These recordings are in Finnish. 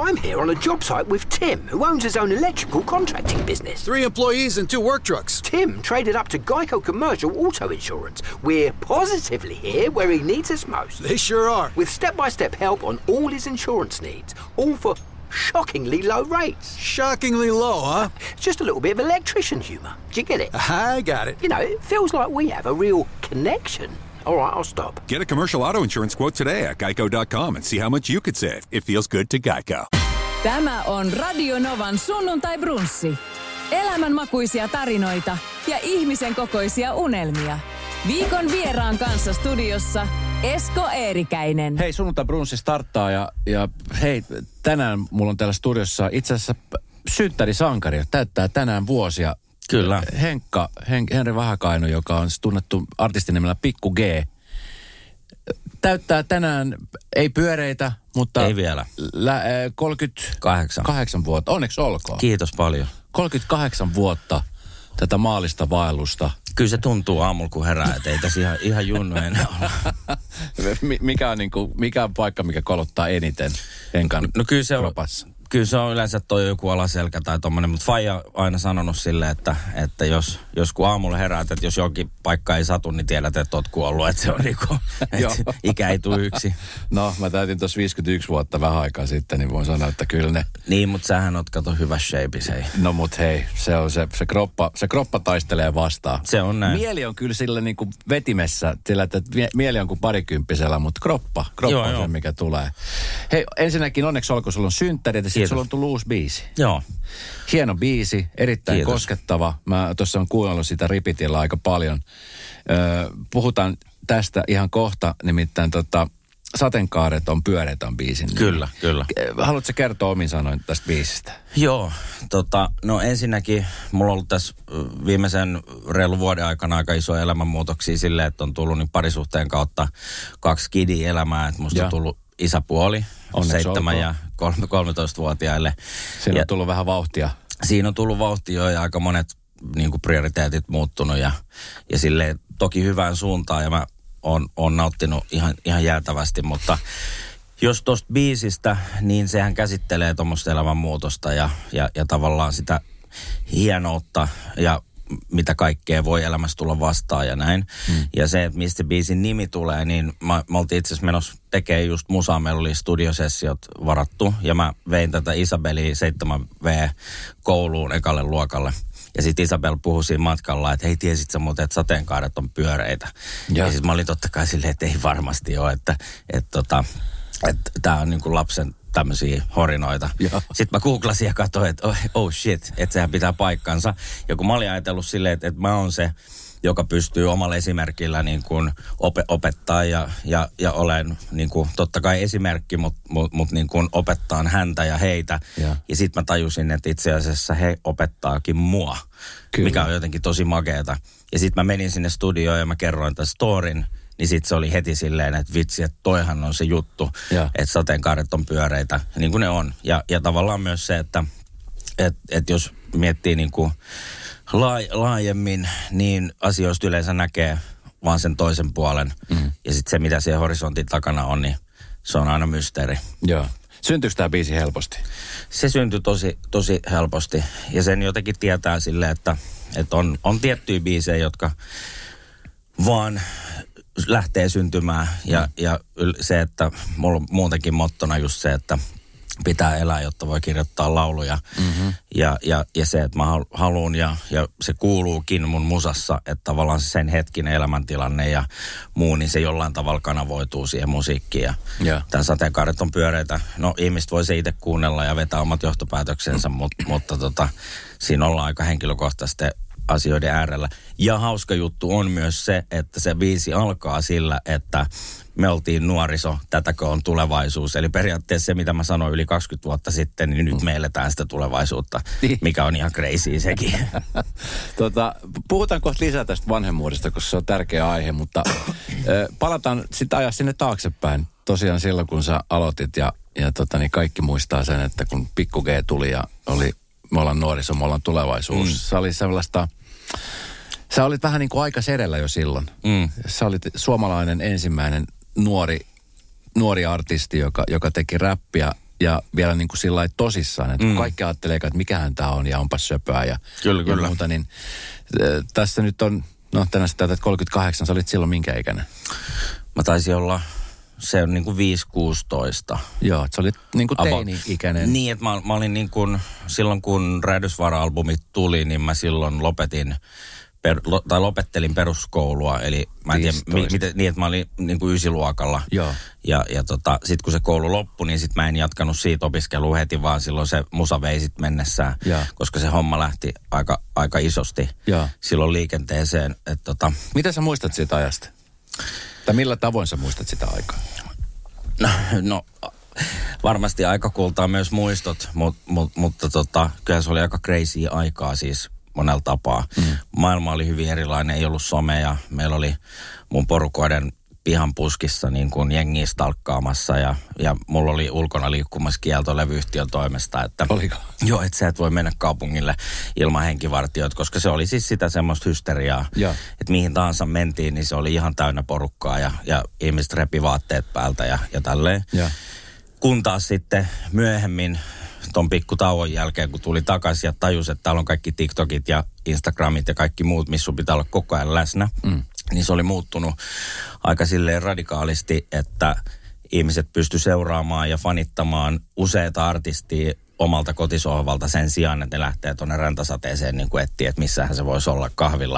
I'm here on a job site with Tim, who owns his own electrical contracting business. 3 employees and 2 work trucks. Tim traded up to Geico Commercial Auto Insurance. We're positively here where he needs us most. They sure are. With step-by-step help on all his insurance needs, all for shockingly low rates. Shockingly low, huh? Just a little bit of electrician humour. Do you get it? I got it. You know, it feels like we have a real connection. All right, I'll stop. Get a commercial auto insurance quote today at geico.com and see how much you could save. It feels good to Geico. Tämä on Radio Novan sunnuntai-brunssi. Elämänmakuisia tarinoita ja ihmisen kokoisia unelmia. Viikon vieraan kanssa studiossa Esko Eerikäinen. Hei, sunnuntai-brunssi starttaa ja hei, tänään mulla on täällä studiossa itse asiassa synttärisankari, täyttää tänään vuosia. Kyllä. Henri Vahakaino, joka on tunnettu artistinimellä Pikku G. Täyttää tänään, ei pyöreitä, mutta... Ei vielä. 38 vuotta. Onneksi olkoon. Kiitos paljon. 38 vuotta tätä maallista vaellusta. Kyllä se tuntuu aamulla, kun herää, että ei tässä ihan junnu enää olla. mikä on paikka, mikä kolottaa eniten Henkan kropassa? Kyllä se on yleensä toi joku alaselkä tai tommonen, mutta Faija on aina sanonut silleen, että jos kun aamulla heräät, että jos jonkin paikka ei satu, niin tiedät, että oot kuollut, että se on niinku, että ikä ei tule yksi. No, mä täytin tuossa 51 vuotta vähän aikaa sitten, niin voin sanoa, että kyllä ne... Niin, mutta sähän oot kato hyvä shapeis, hei. No mut hei, se kroppa taistelee vastaan. Se on näin. Mieli on kyllä sillä niinku vetimessä, sillä että mieli on kuin parikymppisellä, mutta kroppa on se, mikä tulee. Hei, ensinnäkin onneksi olkoon, sulla on synttärit. Sitten sulla on tullut uusi biisi. Joo. Hieno biisi, erittäin Kiitos. Koskettava. Mä tuossa on kuunnellut sitä Ripitillä aika paljon. Puhutaan tästä ihan kohta, nimittäin Sateenkaaret on pyöreitä on biisin. Kyllä. Haluatko kertoa omin sanoin tästä biisistä? Joo, no ensinnäkin mulla on ollut tässä viimeisen reilun vuoden aikana aika isoja elämänmuutoksia silleen, että on tullut niin parisuhteen kautta 2 kidiä elämää, että musta on tullut isäpuoli. Onneksi 7 ja 13-vuotiaille. Siinä on tullut vähän vauhtia. Siinä on tullut vauhtia ja aika monet niin kuin prioriteetit muuttunut ja silleen toki hyvään suuntaan ja mä oon nauttinut ihan jäätävästi, mutta jos tosta biisistä, niin sehän käsittelee tuommoista elämänmuutosta ja tavallaan sitä hienoutta ja mitä kaikkea voi elämässä tulla vastaan ja näin. Ja se, että mistä biisin nimi tulee, niin mä oltiin itse asiassa menossa tekemään just musaa. Meillä oli studiosessiot varattu ja mä vein tätä Isabelia 7V kouluun ekalle luokalle. Ja sitten Isabel puhui siinä matkalla, että hei, tiesit sä muuten, että sateenkaaret on pyöreitä. Ja sitten mä olin totta kai silleen, että ei varmasti ole, että tää on niinku lapsen tämmöisiä horinoita. Joo. Sitten mä googlasin ja katsoin, että oh shit, että sehän pitää paikkansa. Ja kun mä olin ajatellut silleen, että mä oon se, joka pystyy omalla esimerkillä niin kuin opettaa ja olen niin kuin, totta kai esimerkki, mutta niin kuin opettaan häntä ja heitä. Ja sitten mä tajusin, että itse asiassa he opettaakin mua, mikä on jotenkin tosi makeeta. Ja sitten mä menin sinne studioon ja mä kerroin tämän storin. Niin sitten se oli heti silleen, että vitsi, että toihan on se juttu, että sateenkaaret on pyöreitä, niin kuin ne on. Ja tavallaan myös se, että jos miettii niin kuin laajemmin, niin asioista yleensä näkee vaan sen toisen puolen. Ja sitten se, mitä siellä horisontin takana on, niin se on aina mysteeri. Joo. Syntyykö tämä biisi helposti? Se syntyi tosi helposti. Ja sen jotenkin tietää silleen, että on tiettyjä biisejä, jotka vaan lähtee syntymään ja se, että mulla on muutenkin mottona just se, että pitää elää, jotta voi kirjoittaa lauluja. Ja se, että mä haluun ja se kuuluukin mun musassa, että tavallaan se sen hetkinen elämäntilanne ja muu, niin se jollain tavalla kanavoituu siihen musiikkiin. Ja tämän sateenkaaret on pyöreitä. No ihmiset voi se itse kuunnella ja vetää omat johtopäätöksensä, mutta siinä ollaan aika henkilökohtaisesti asioiden äärellä. Ja hauska juttu on myös se, että se biisi alkaa sillä, että me oltiin nuoriso, tätäkö on tulevaisuus. Eli periaatteessa se, mitä mä sanoin yli 20 vuotta sitten, niin nyt me eletään sitä tulevaisuutta, mikä on ihan crazy sekin. Puhutaan kohta lisää tästä vanhemmuudesta, koska se on tärkeä aihe, mutta palataan sitä ajaa sinne taaksepäin. Tosiaan silloin, kun sä aloitit ja niin kaikki muistaa sen, että kun Pikku G tuli ja me ollaan nuoriso, me ollaan tulevaisuus. Sä olit vähän niin kuin aika sedellä jo silloin. Sä olit suomalainen ensimmäinen nuori artisti, joka teki räppiä ja vielä niin kuin sillä lailla tosissaan, että kaikki ajattelee, että mikähän tämä on ja onpas söpöä ja muuta, niin tässä nyt on, no tänään sä täytät 38, sä olit silloin minkä ikäinen? Mä taisin olla, se on niin kuin 5-16. Joo, että sä olit niin kuin teini-ikäinen. Niin, että mä olin niin kuin, silloin kun Räjähdysvaara-albumit tuli, niin mä silloin lopettelin peruskoulua, eli mä en tiedä, niin että mä olin niin kuin 9-luokalla. Joo. Ja sitten kun se koulu loppui, niin sitten mä en jatkanut siitä opiskelua heti, vaan silloin se musa vei sit mennessään, koska se homma lähti aika isosti silloin liikenteeseen. Mitä sä muistat siitä ajasta? Tai millä tavoin sä muistat sitä aikaa? No varmasti aika kultaa myös muistot, mutta kyllä se oli aika crazy aikaa siis monella tapaa. Maailma oli hyvin erilainen, ei ollut somea. Meillä oli mun porukoiden pihan puskissa niin kuin jengiä stalkkaamassa ja mulla oli ulkona liikkumassa kielto levyyhtiön toimesta. Että, oliko? Joo, että sä et voi mennä kaupungille ilman henkivartijoita, koska se oli siis sitä semmoista hysteriaa, että mihin tahansa mentiin, niin se oli ihan täynnä porukkaa ja ihmiset repi vaatteet päältä ja tälleen. Kun taas sitten myöhemmin ton pikku tauon jälkeen, kun tuli takaisin ja tajusi, että täällä on kaikki TikTokit ja Instagramit ja kaikki muut, missä sun pitää olla koko ajan läsnä, niin se oli muuttunut aika silleen radikaalisti, että ihmiset pysty seuraamaan ja fanittamaan useita artistia omalta kotisohvalta sen sijaan, että ne lähtee tuonne räntäsateeseen niin kuin etsiä, että missähän se voisi olla kahvilla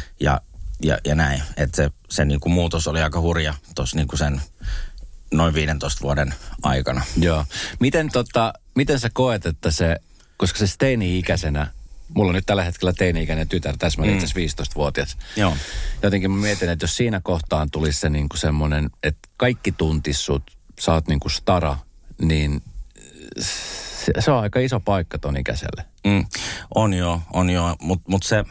ja näin. Että se niin kuin muutos oli aika hurja tuossa niin kuin sen noin 15 vuoden aikana. Joo. Miten sä koet, että koska se teini-ikäisenä, mulla on nyt tällä hetkellä teini-ikäinen tytär, täsmälleen itse 15-vuotias. Joo. Jotenkin mä mietin, että jos siinä kohtaan tulisi se niinku semmoinen, että kaikki tuntis sut, sä oot niinku stara, niin se on aika iso paikka ton ikäiselle. On joo, mutta se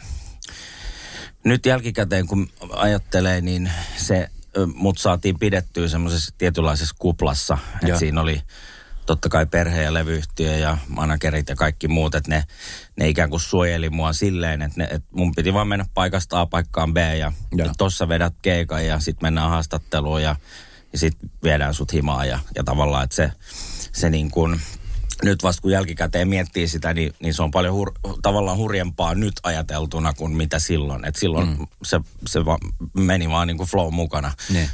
nyt jälkikäteen kun ajattelee, niin se mut saatiin pidettyä semmoisessa tietynlaisessa kuplassa, että siinä oli totta kai perhe ja levyyhtiö ja managerit ja kaikki muut, että ne ikään kuin suojeli mua silleen, että mun piti vaan mennä paikasta A paikkaan B ja tossa vedät keikan ja sit mennään haastatteluun ja sit viedään sut himaa ja tavallaan, että se niin kuin nyt vasta kun jälkikäteen miettii sitä, niin se on paljon tavallaan hurjempaa nyt ajateltuna kuin mitä silloin. Että silloin se meni vaan niin kuin flow mukana.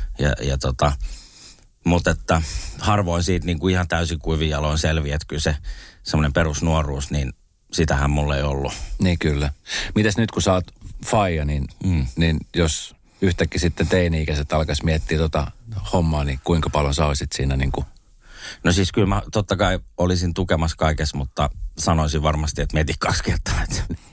Mutta että harvoin siitä niin kuin ihan täysin kuivin jaloin selviää, että kyllä se semmoinen perusnuoruus, niin sitähän mulla ei ollut. Niin kyllä. Mitäs nyt kun sä oot faija, niin jos yhtäkkiä sitten teini-ikäiset alkaisi miettiä hommaa, niin kuinka paljon sä olisit siinä niin kuin? No siis kyllä mä totta kai olisin tukemassa kaikessa, mutta sanoisin varmasti, että mieti 2 kertaa,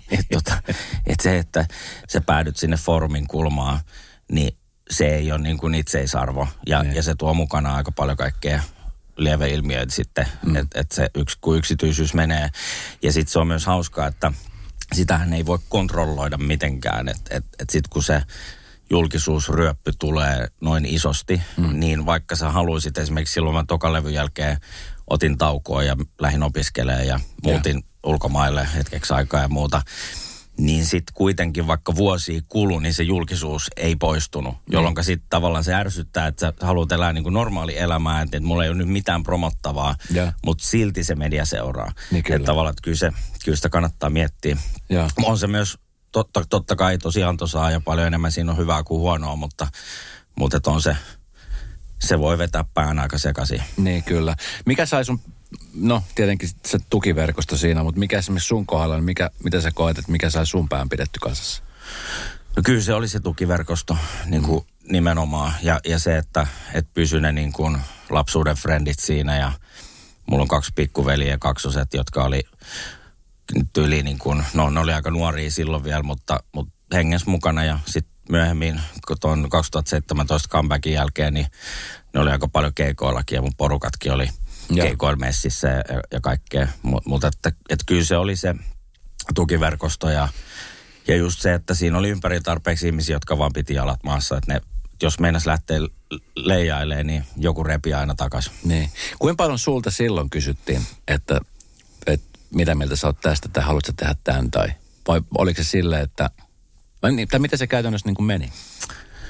että se, että sä päädyt sinne foorumin kulmaan, niin se ei ole niin kuin itseisarvo. Ja se tuo mukana aika paljon kaikkea lieveilmiöitä sitten, että se kun yksityisyys menee. Ja sitten se on myös hauskaa, että sitähän ei voi kontrolloida mitenkään, että sitten kun se julkisuusryöppy tulee noin isosti, niin vaikka sä haluisit esimerkiksi silloin mä tokan levyn jälkeen otin taukoa ja lähdin opiskelemaan ja muutin ulkomaille hetkeksi aikaa ja muuta, niin sitten kuitenkin vaikka vuosia kului, niin se julkisuus ei poistunut, jolloin sitten tavallaan se ärsyttää, että sä haluat elää niin kuin normaali elämää, että mulla ei ole nyt mitään promottavaa, mutta silti se media seuraa. Niin että tavallaan, että kyllä sitä kannattaa miettiä. On se myös totta kai tosiaan tosaa ja paljon enemmän siinä on hyvää kuin huonoa, mutta että on se voi vetää pään aika sekaisin. Niin kyllä. Mikä sai sun, no tietenkin se tukiverkosto siinä, mutta mikä esimerkiksi sun kohdalla, niin mitä sä koet, että mikä sai sun pään pidetty kasassa? No kyllä se oli se tukiverkosto niin kuin nimenomaan ja se, että pysy ne niin kuin lapsuuden frendit siinä ja mulla on 2 pikkuveliä ja 2 jotka oli tyyliin niin kuin, ne oli aika nuoria silloin vielä, mutta hengessä mukana ja sitten myöhemmin, kun tuon 2017 comebackin jälkeen, niin ne oli aika paljon keikoillakin ja mun porukatkin oli keikoilla messissä ja kaikkea. Mutta että kyllä se oli se tukiverkosto ja just se, että siinä oli ympäri tarpeeksi ihmisiä, jotka vaan piti jalat maassa, että ne, jos meinas lähtee leijailemaan, niin joku repi aina takaisin. Niin. Kuinka paljon sulta silloin kysyttiin, että mitä mieltä sä oot tästä, tai haluatko tehdä tämän, vai oliko se silleen, että, tai miten se käytännössä niin kuin meni?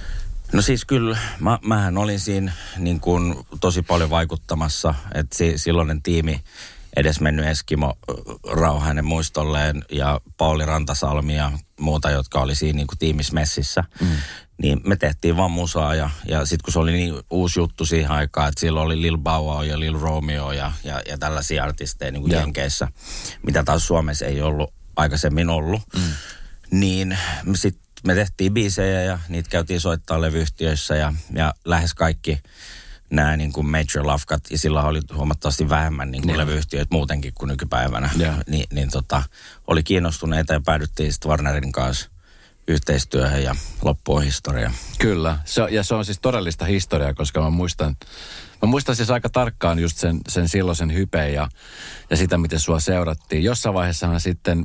No siis kyllä, mähän olin siinä niin kuin tosi paljon vaikuttamassa, että silloinen tiimi, edesmennyt Eskimo Rauhainen muistolleen ja Pauli Rantasalmi ja muuta, jotka oli siinä niin kuin tiimismessissä, niin me tehtiin vaan musaa ja sitten kun se oli niin uusi juttu siihen aikaan, että silloin oli Lil Bow Wow ja Lil Romeo ja tällaisia artisteja niin kuin Jenkeissä, mitä taas Suomessa ei ollut aikaisemmin ollut, niin sitten me tehtiin biisejä ja niitä käytiin soittaa levyyhtiöissä ja lähes kaikki nämä niin kuin major lafkat, ja sillä oli huomattavasti vähemmän niin kuin levyyhtiöitä muutenkin kuin nykypäivänä, oli kiinnostuneita ja päädyttiin sitten Warnerin kanssa yhteistyöhön ja loppu on historia. Kyllä, se on siis todellista historiaa, koska mä muistan siis aika tarkkaan just sen silloisen hypeen ja sitä, miten sua seurattiin. Jossain vaiheessahan sitten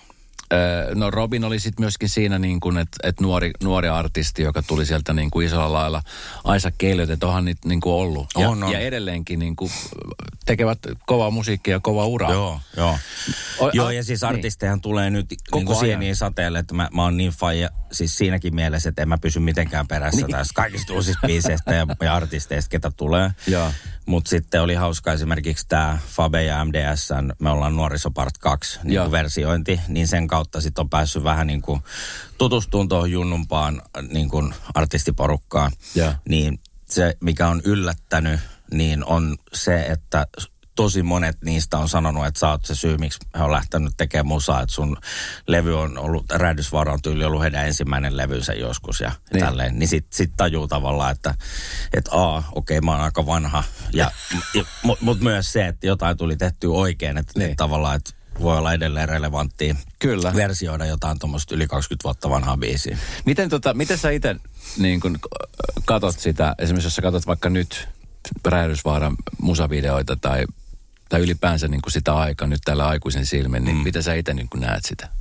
no Robin oli sitten myöskin siinä niin kuin, että nuori artisti, joka tuli sieltä niin kuin isolla lailla. Isaac Elliot, että onhan niitä niin kuin ollut. Ja edelleenkin niin kuin tekevät kovaa musiikkia ja kovaa uraa. Joo, ja siis artistejahan tulee nyt niin kuin sieniin sateelle, että mä oon niin faija siis siinäkin mielessä, että en mä pysy mitenkään perässä tästä kaikista uusista biiseistä ja artisteista, ketä tulee. Mutta sitten oli hauska esimerkiksi tämä Fabe ja MDS:n Me ollaan nuoriso part 2 niin kuin versiointi, niin sen kautta sitten on päässyt vähän niin kuin tutustumaan tuohon junnumpaan niin kuin artistiporukkaan. Niin se, mikä on yllättänyt, niin on se, että tosi monet niistä on sanonut, että sä oot se syy, miksi he on lähtenyt tekemään musaa, että sun levy on ollut, Räjähdysvaara on tyyli ollut heidän ensimmäinen levynsä joskus ja tälleen. Niin sit tajuu tavallaan, että okei, mä oon aika vanha. Mutta myös se, että jotain tuli tehtyä oikein, että tavallaan, että voi olla edelleen relevanttia versioida jotain tuommoista yli 20 vuotta vanhaa biisiä. Miten sä itse niin kun katot sitä, esimerkiksi jos sä katot vaikka nyt Räjähdysvaaran musavideoita tai ylipäänsä niin kuin sitä aikaa nyt tällä aikuisen silmin, niin miten sä itse niin kuin näet sitä?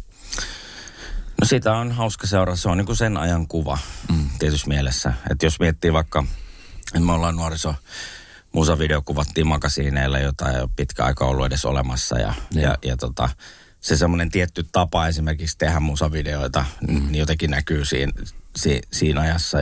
No sitä on hauska seurata. Se on niin kuin sen ajan kuva tietyssä mielessä. Että jos miettii vaikka, että me ollaan musavideo kuvattiin makasiineilla, jota ei ole pitkä aika ollut edes olemassa. Ja se semmoinen tietty tapa esimerkiksi tehdä musavideoita, niin jotenkin näkyy siinä ajassa.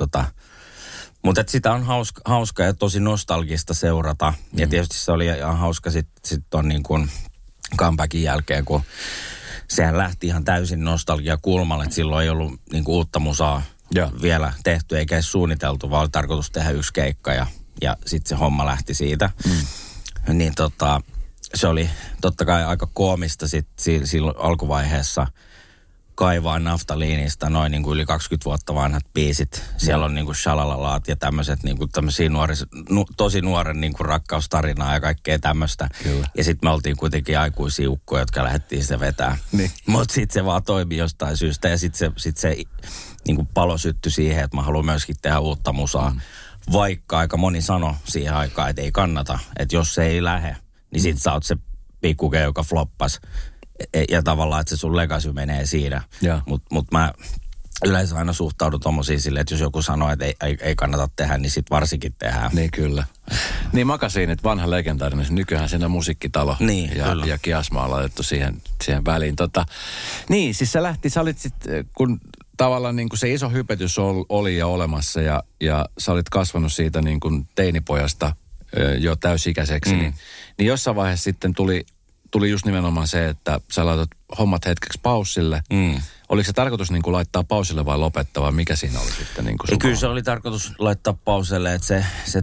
Mutta sitä on hauska ja tosi nostalgista seurata. Ja tietysti se oli ihan hauska sitten on niin kuin comebackin jälkeen, kun sehän lähti ihan täysin nostalgia-kulmalle. Että silloin ei ollut niin kuin uutta musaa vielä tehty eikä edes suunniteltu, vaan oli tarkoitus tehdä yksi keikka ja sitten se homma lähti siitä. Niin se oli totta kai aika koomista sitten silloin alkuvaiheessa kaivaa naftaliinista noin niin kuin yli 20 vuotta vanhat biisit. Siellä on niin kuin shalalalaat ja tämmöiset niin kuin tämmöisiä tosi nuoren niin kuin rakkaustarinaa ja kaikkea tämmöistä. Ja sitten me oltiin kuitenkin aikuisia ukkoja, jotka lähdettiin sitä vetää. Mutta sitten se vaan toimi jostain syystä ja sitten se niin kuin palo syttyi siihen, että mä haluan myöskin tehdä uutta musaa. Vaikka aika moni sanoi siihen aikaan, että ei kannata, että jos se ei lähe, niin sit sä oot se pikkuke, joka floppas. Ja tavallaan, että se sun legacy menee siinä. Mutta mä yleensä aina suhtaudun tommosiin silleen, että jos joku sanoo, että ei kannata tehdä, niin sit varsinkin tehdään. Niin kyllä. Niin makasiinit, vanha legendaarinen, nykyään siinä musiikkitalo ja Kiasma on laitettu siihen väliin. Niin, siis sä olit sitten, kun tavallaan niin kuin se iso hypetys oli jo olemassa ja sä olit kasvanut siitä niin kuin teinipojasta jo täysikäiseksi, niin jossain vaiheessa sitten tuli just nimenomaan se, että sä laitat hommat hetkeksi paussille. Oliko se tarkoitus niin kuin laittaa pausille vai lopettaa, vai mikä siinä oli sitten? Niin kuin kyllä se oli tarkoitus laittaa pausille, että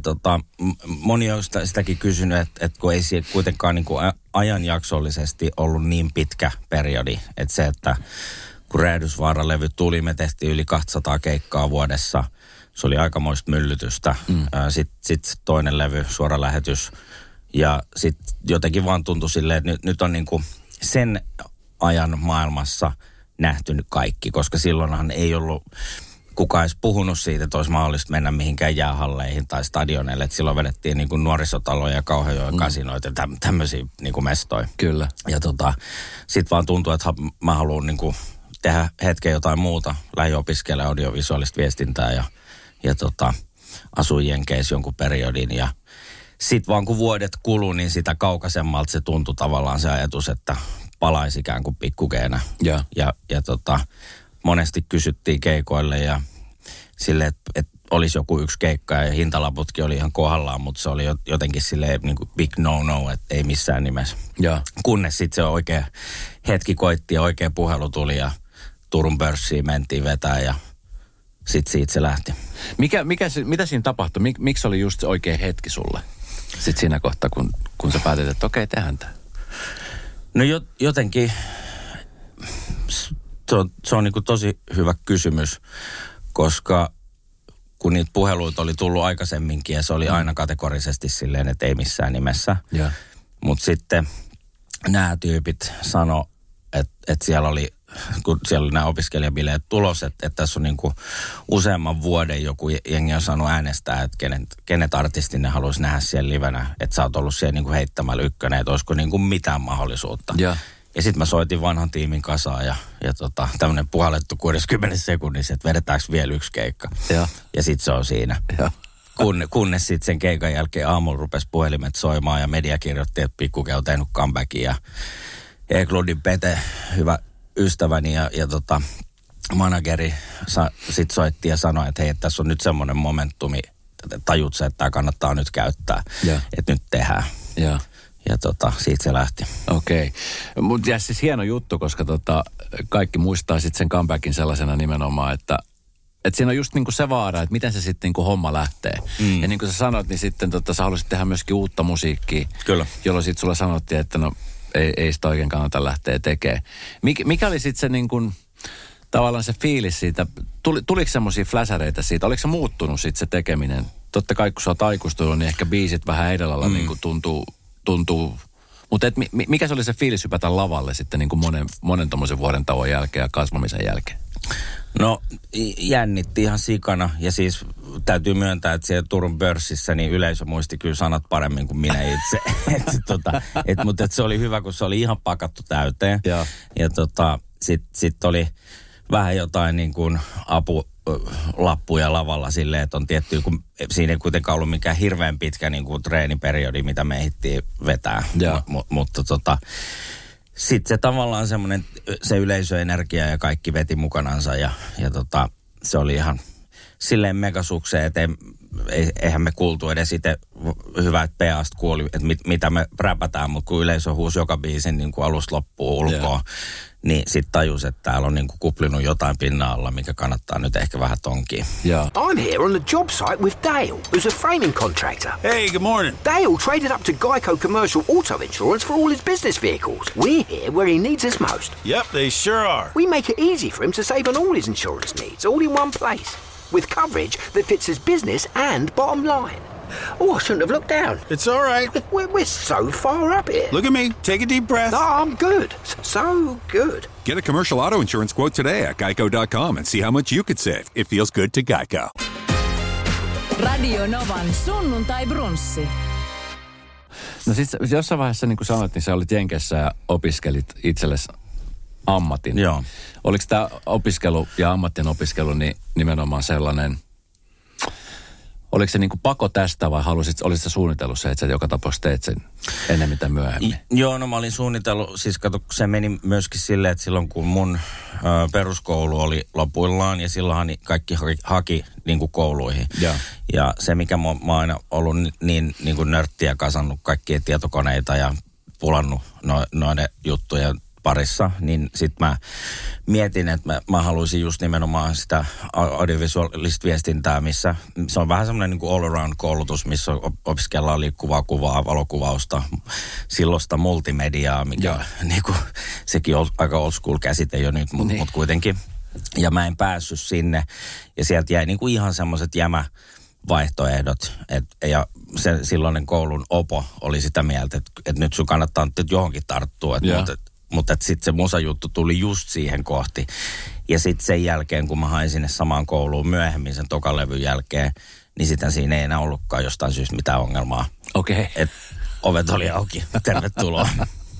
moni on sitäkin kysynyt, että kun ei siellä kuitenkaan niin kuin ajanjaksollisesti ollut niin pitkä periodi. Että se, että kun Räjähdysvaara-levy tuli, me tehtiin yli 200 keikkaa vuodessa. Se oli aikamoista myllytystä. Sitten toinen levy, suora lähetys. Ja sitten jotenkin vaan tuntui silleen, että nyt on niin kuin sen ajan maailmassa nähty nyt kaikki, koska silloinhan ei ollut kukaan edes puhunut siitä, että olisi mahdollista mennä mihinkään jäähalleihin tai stadioneille. Että silloin vedettiin niin kuin nuorisotaloja ja Kauhajoen kasinoita ja tämmöisiä niin kuin mestoja. Kyllä. Ja sitten vaan tuntui, että mä haluan niin kuin tehdä hetken jotain muuta, lähiopiskella audiovisuaalista viestintää ja asuin Jenkeissä jonkun periodin ja sitten vaan kun vuodet kuluu, niin sitä kaukaisemmalta se tuntui tavallaan se ajatus, että palaisi ikään kuin pikkukeenä. Ja monesti kysyttiin keikoille ja silleen, että olisi joku yksi keikka ja hintalaputkin oli ihan kohdallaan, mutta se oli jotenkin silleen niin kuin big no, että ei missään nimessä. Ja. Kunnes sitten se oikea hetki koitti ja oikea puhelu tuli ja Turun pörssiin mentiin vetää ja sitten siitä se lähti. Mitä siinä tapahtui? Miksi oli just se oikea hetki sulle? Sitten siinä kohtaa, kun sä päätit, että okei, tehdään tämä. No jotenkin se on niin kuin tosi hyvä kysymys, koska kun niitä puheluita oli tullut aikaisemminkin ja se oli aina kategorisesti silleen, että ei missään nimessä. Mutta sitten nämä tyypit sano, että siellä oli, kun siellä oli nämä opiskelijabileet tulos, että tässä on niin kuin useamman vuoden joku jengi on saanut äänestää, että kenet artistin ne haluaisi nähdä siellä livenä. Että sä oot ollut siellä niin kuin heittämällä ykkönen, että olisiko niin kuin mitään mahdollisuutta. Ja sitten mä soitin vanhan tiimin kasaan ja tämmöinen puhallettu 60 sekunnissa, että vedetäänkö vielä yksi keikka. Ja sitten se on siinä. Kunnes sitten sen keikan jälkeen aamulla rupesi puhelimet soimaan ja media kirjoitti, että Pikkuke on tehnyt comebackin. Ja Eklundin Pete, hyvä ystäväni ja manageri sitten soitti ja sanoi, että hei, että tässä on nyt semmoinen momentumi, tajut sä, että tämä kannattaa nyt käyttää, että nyt tehdään. Ja siitä se lähti. Okei. Mutta ja siis hieno juttu, koska kaikki muistaa sitten sen comebackin sellaisena nimenomaan, että siinä on just niinku se vaara, että miten se sitten niinku homma lähtee. Ja niin kuin sä sanoit, niin sitten sä haluaisit tehdä myöskin uutta musiikkia. Kyllä. Jolloin sitten sulla sanottiin, että no ei sitä oikein kannata lähteä tekemään. Mikä oli sitten se niinku, tavallaan se fiilis siitä? Tuliko semmoisia fläsäreitä siitä? Oliko se muuttunut sitten se tekeminen? Totta kai kun sä oot aikuistunut, niin ehkä biisit vähän edellä niinku tuntuu. Mutta mikä se oli se fiilis hypätä lavalle sitten niin kuin monen tommoisen vuoden tauon jälkeen ja kasvamisen jälkeen? No jännitti ihan sikana ja siis täytyy myöntää, että siellä Turun pörssissä niin yleisö muisti kyllä sanat paremmin kuin minä itse. Mutta se oli hyvä, kun se oli ihan pakattu täyteen. Ja sitten oli vähän jotain niin kuin apulappuja lavalla silleen, että on tietty, kun siinä ei kuitenkaan ollut mikään hirveän pitkä niin kuin treeniperiodi, mitä me ehdittiin vetää. Mutta sitten se tavallaan semmoinen, se yleisöenergia ja kaikki veti mukanansa ja se oli ihan silleen megasukseen, että eihän me kuultu edes itse hyvä, että PA:sta kuuli, että mitä me räpätään, mutta kun yleisö huusi joka biisin niin kuin alusta loppuun ulkoa, niin sitten tajus, että täällä on niin kuin kuplinut jotain pinnan alla, mikä kannattaa nyt ehkä vähän tonkia. I'm here on the job site with Dale, who's a framing contractor. Hey, good morning. Dale traded up to Geico Commercial Auto Insurance for all his business vehicles. We're here where he needs us most. Yep, they sure are. We make it easy for him to save on all his insurance needs, all in one place, with coverage that fits his business and bottom line. Oh, I shouldn't have looked down. It's all right. We're so far up here. Look at me. Take a deep breath. No, I'm good. So good. Get a commercial auto insurance quote today at geico.com and see how much you could save. It feels good to Geico. Radio Novan sunnuntai brunssi. No siis jossain vaiheessa, niin kuin sanoit, niin sä olit Jenkessä ja opiskelit itsellesi ammatin. Joo. Oliko tämä opiskelu ja ammattien opiskelu niin nimenomaan sellainen, oliko se niin kuin pako tästä vai olisitko sä suunnitellut se, että sä joka tapauksessa teet sen enemmän tai myöhemmin? Joo, no mä olin suunnitellut, siis kato, se meni myöskin silleen, että silloin kun mun peruskoulu oli lopuillaan ja silloinhan kaikki haki niin kuin kouluihin. Ja se, mikä mä oon aina ollut niin kuin nörttiä kasannut kaikkia tietokoneita ja pulannut noiden juttujen parissa, niin sitten mä mietin, että mä haluaisin just nimenomaan sitä audiovisuaalista viestintää, missä se on vähän semmoinen niin kuin all-around koulutus, missä opiskellaan liikkuvaa kuvaa, valokuvausta, silloista multimediaa, mikä niin kuin, sekin on aika old school käsite jo nyt, mutta kuitenkin. Ja mä en päässyt sinne, ja sieltä jäi niin kuin ihan semmoiset vaihtoehdot, ja se silloinen koulun opo oli sitä mieltä, että nyt sun kannattaa nyt johonkin tarttua, mutta sitten se musajuttu tuli just siihen kohti. Ja sitten sen jälkeen, kun mä hain sinne samaan kouluun myöhemmin sen tokalevyn jälkeen, niin sitten siinä ei enää ollutkaan jostain syystä mitään ongelmaa. Okei. Et ovet oli auki. Tervetuloa.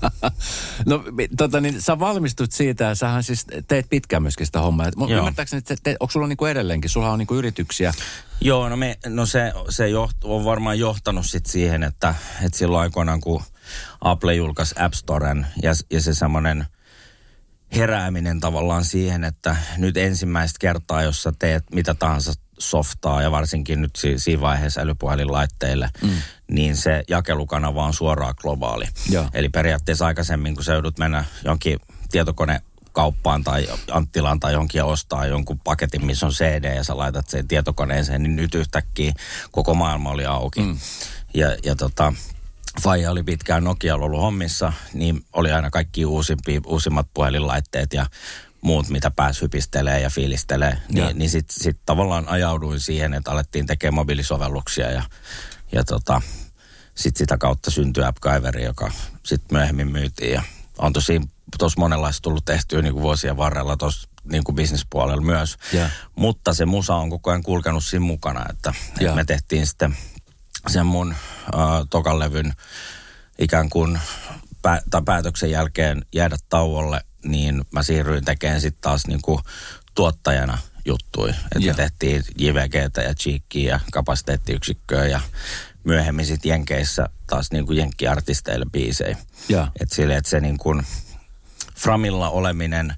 No niin sä valmistut siitä ja sähän siis teet pitkään myöskin sitä hommaa. Ymmärtääkseni, että onko sulla niinku edelleenkin, sulla on niinku yrityksiä? Joo, se on varmaan johtanut sitten siihen, että silloin aikoinaan kun Apple julkaisi App Storen ja se semmoinen herääminen tavallaan siihen, että nyt ensimmäistä kertaa, jos sä teet mitä tahansa softaa ja varsinkin nyt siinä vaiheessa älypuhelinlaitteille, niin se jakelukanava on suoraan globaali. Joo. Eli periaatteessa aikaisemmin, kun sä joudut mennä jonkin tietokonekauppaan tai Anttilaan tai johonkin ja ostaa jonkun paketin, missä on CD ja sä laitat sen tietokoneeseen, niin nyt yhtäkkiä koko maailma oli auki. Ja faija oli pitkään Nokialla ollut hommissa, niin oli aina kaikki uusimmat puhelinlaitteet ja muut, mitä pääsi hypistelee ja fiilistelee. Niin sit tavallaan ajauduin siihen, että alettiin tekemään mobiilisovelluksia ja sitten sitä kautta syntyi AppGyveri, joka sitten myöhemmin myytiin. Ja on tossa monenlaista tullut tehtyä niin kuin vuosien varrella tuossa niin kuin bisnespuolella myös. Yeah. Mutta se musa on koko ajan kulkenut siinä mukana, että me tehtiin sitten sen mun tokan levyn ikään kuin päätöksen jälkeen jäädä tauolle, niin mä siirryin tekemään sitten taas niin kuin tuottajana juttui. Että me tehtiin JVGtä ja Cheekia ja kapasiteettiyksikköä ja myöhemmin sitten Jenkeissä taas niin kuin jenkkiartisteille biisejä. Että silleen, että se niin kuin framilla oleminen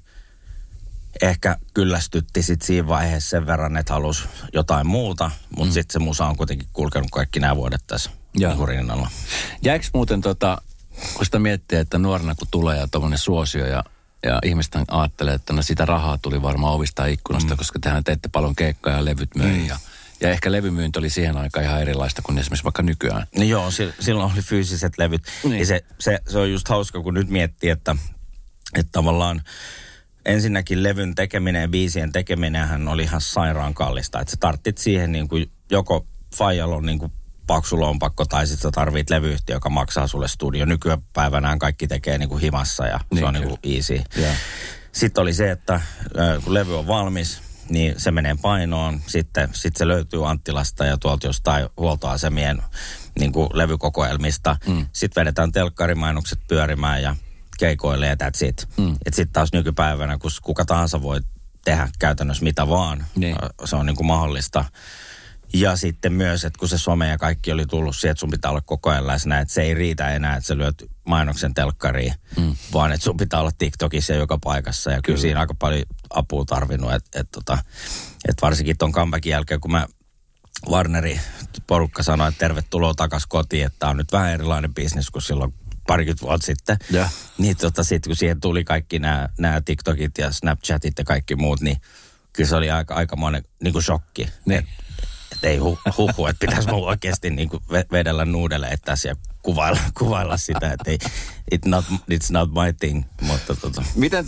ehkä kyllästytti sitten siinä vaiheessa sen verran, että halusi jotain muuta, mutta sitten se musa on kuitenkin kulkenut kaikki nämä vuodet tässä niin rinnalla. Jäikö muuten kun sitä miettii, että nuorena kun tulee ja tommoinen suosio ja ihmiset ajattelee, että no sitä rahaa tuli varmaan ovista ja ikkunasta, koska tehän teitte paljon keikkaa ja levyt möi ja ehkä levymyynti oli siihen aikaan ihan erilaista kuin esimerkiksi vaikka nykyään. No joo, silloin oli fyysiset levyt. Niin. Ja se on just hauska, kun nyt miettii, että tavallaan ensinnäkin levyn tekeminen ja biisien tekeminenhän oli ihan sairaan kallista. Että sä tarttit siihen niin kuin joko faijalla on niin kuin paksu lompakko tai sitten sä tarvit levyyhtiö, joka maksaa sulle studio. Nykypäivänään kaikki tekee niin kuin himassa ja se on niin kuin easy. Yeah. Sitten oli se, että kun levy on valmis, niin se menee painoon. Sitten se löytyy Anttilasta ja tuolta jostain huoltoasemien niin kuin levykokoelmista. Sitten vedetään telkkarimainokset pyörimään ja keikoille ja that's it. Että sitten taas nykypäivänä, kun kuka tahansa voi tehdä käytännössä mitä vaan, se on niin kuin mahdollista. Ja sitten myös, että kun se some ja kaikki oli tullut siihen, että sun pitää olla koko ajan läsnä, että se ei riitä enää, että sä lyöt mainoksen telkkariin, vaan että sun pitää olla TikTokissa joka paikassa. Ja kyllä siinä aika paljon apua tarvinnut, että varsinkin ton comebackin jälkeen, kun Warneri porukka sanoi, että tervetuloa takaisin kotiin, että tää on nyt vähän erilainen bisnes kuin silloin parikymmentä vuotta sitten. Yeah. Niin sitten kun siihen tuli kaikki nämä TikTokit ja Snapchatit ja kaikki muut, niin kyllä se oli aikamoinen niin kuin shokki. Että ei huhu, että pitäisi mun oikeasti niin kuin vedellä nuudeleita tässä ja kuvailla sitä, että it's not my thing. Mutta Miten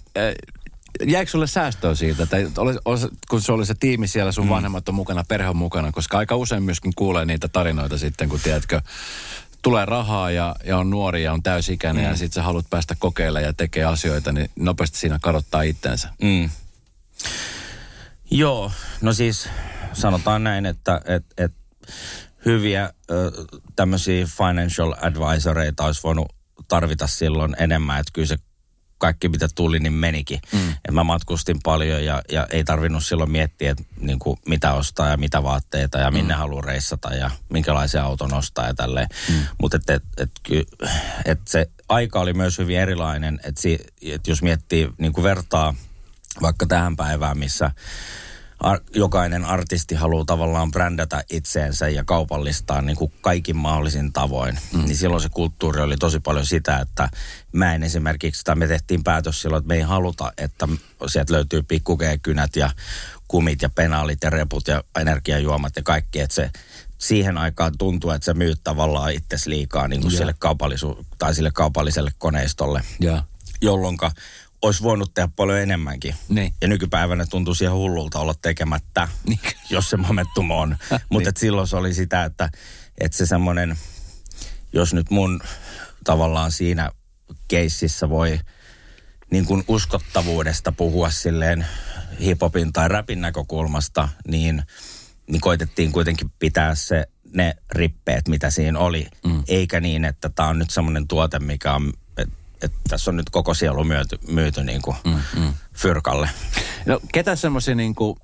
jäikö sulle säästöä siitä? Tai kun se oli se tiimi siellä, sun vanhemmat on mukana, perhe on mukana, koska aika usein myöskin kuulee niitä tarinoita sitten, kun tiedätkö, tulee rahaa ja on nuori ja on täysikäinen ja sitten sä haluat päästä kokeilemaan ja tekee asioita, niin nopeasti siinä kadottaa itteensä. Joo, no siis sanotaan näin, että hyviä tämmöisiä financial advisoreita olisi voinut tarvita silloin enemmän, että kyllä se kaikki mitä tuli, niin menikin. Et mä matkustin paljon ja ei tarvinnut silloin miettiä, että niin kuin mitä ostaa ja mitä vaatteita ja minne haluaa reissata ja minkälaisen auton ostaa ja tälleen. Mutta että se aika oli myös hyvin erilainen, että jos miettii niin kuin vertaa vaikka tähän päivään, missä jokainen artisti haluaa tavallaan brändätä itseensä ja kaupallistaa niin kuin kaikin mahdollisin tavoin. Niin silloin se kulttuuri oli tosi paljon sitä, että mä en esimerkiksi, tai me tehtiin päätös silloin, että me ei haluta, että sieltä löytyy pikkukeekynät ja kumit ja penaalit ja reput ja energiajuomat ja kaikki. Että se siihen aikaan tuntuu, että sä myyt tavallaan itsesi liikaa niin kuin sille kaupalliselle koneistolle, jolloinka olisi voinut tehdä paljon enemmänkin. Niin. Ja nykypäivänä tuntuu siihen hullulta olla tekemättä, jos se momentum on. Mutta silloin se oli sitä, että se semmoinen, jos nyt mun tavallaan siinä keississä voi niin kuin uskottavuudesta puhua silleen hiphopin tai rapin näkökulmasta, niin koitettiin kuitenkin pitää ne rippeet, mitä siinä oli. Eikä niin, että tämä on nyt semmoinen tuote, mikä on että tässä on nyt koko sielu myyty niin kuin fyrkalle. No ketä semmoisia niin kuin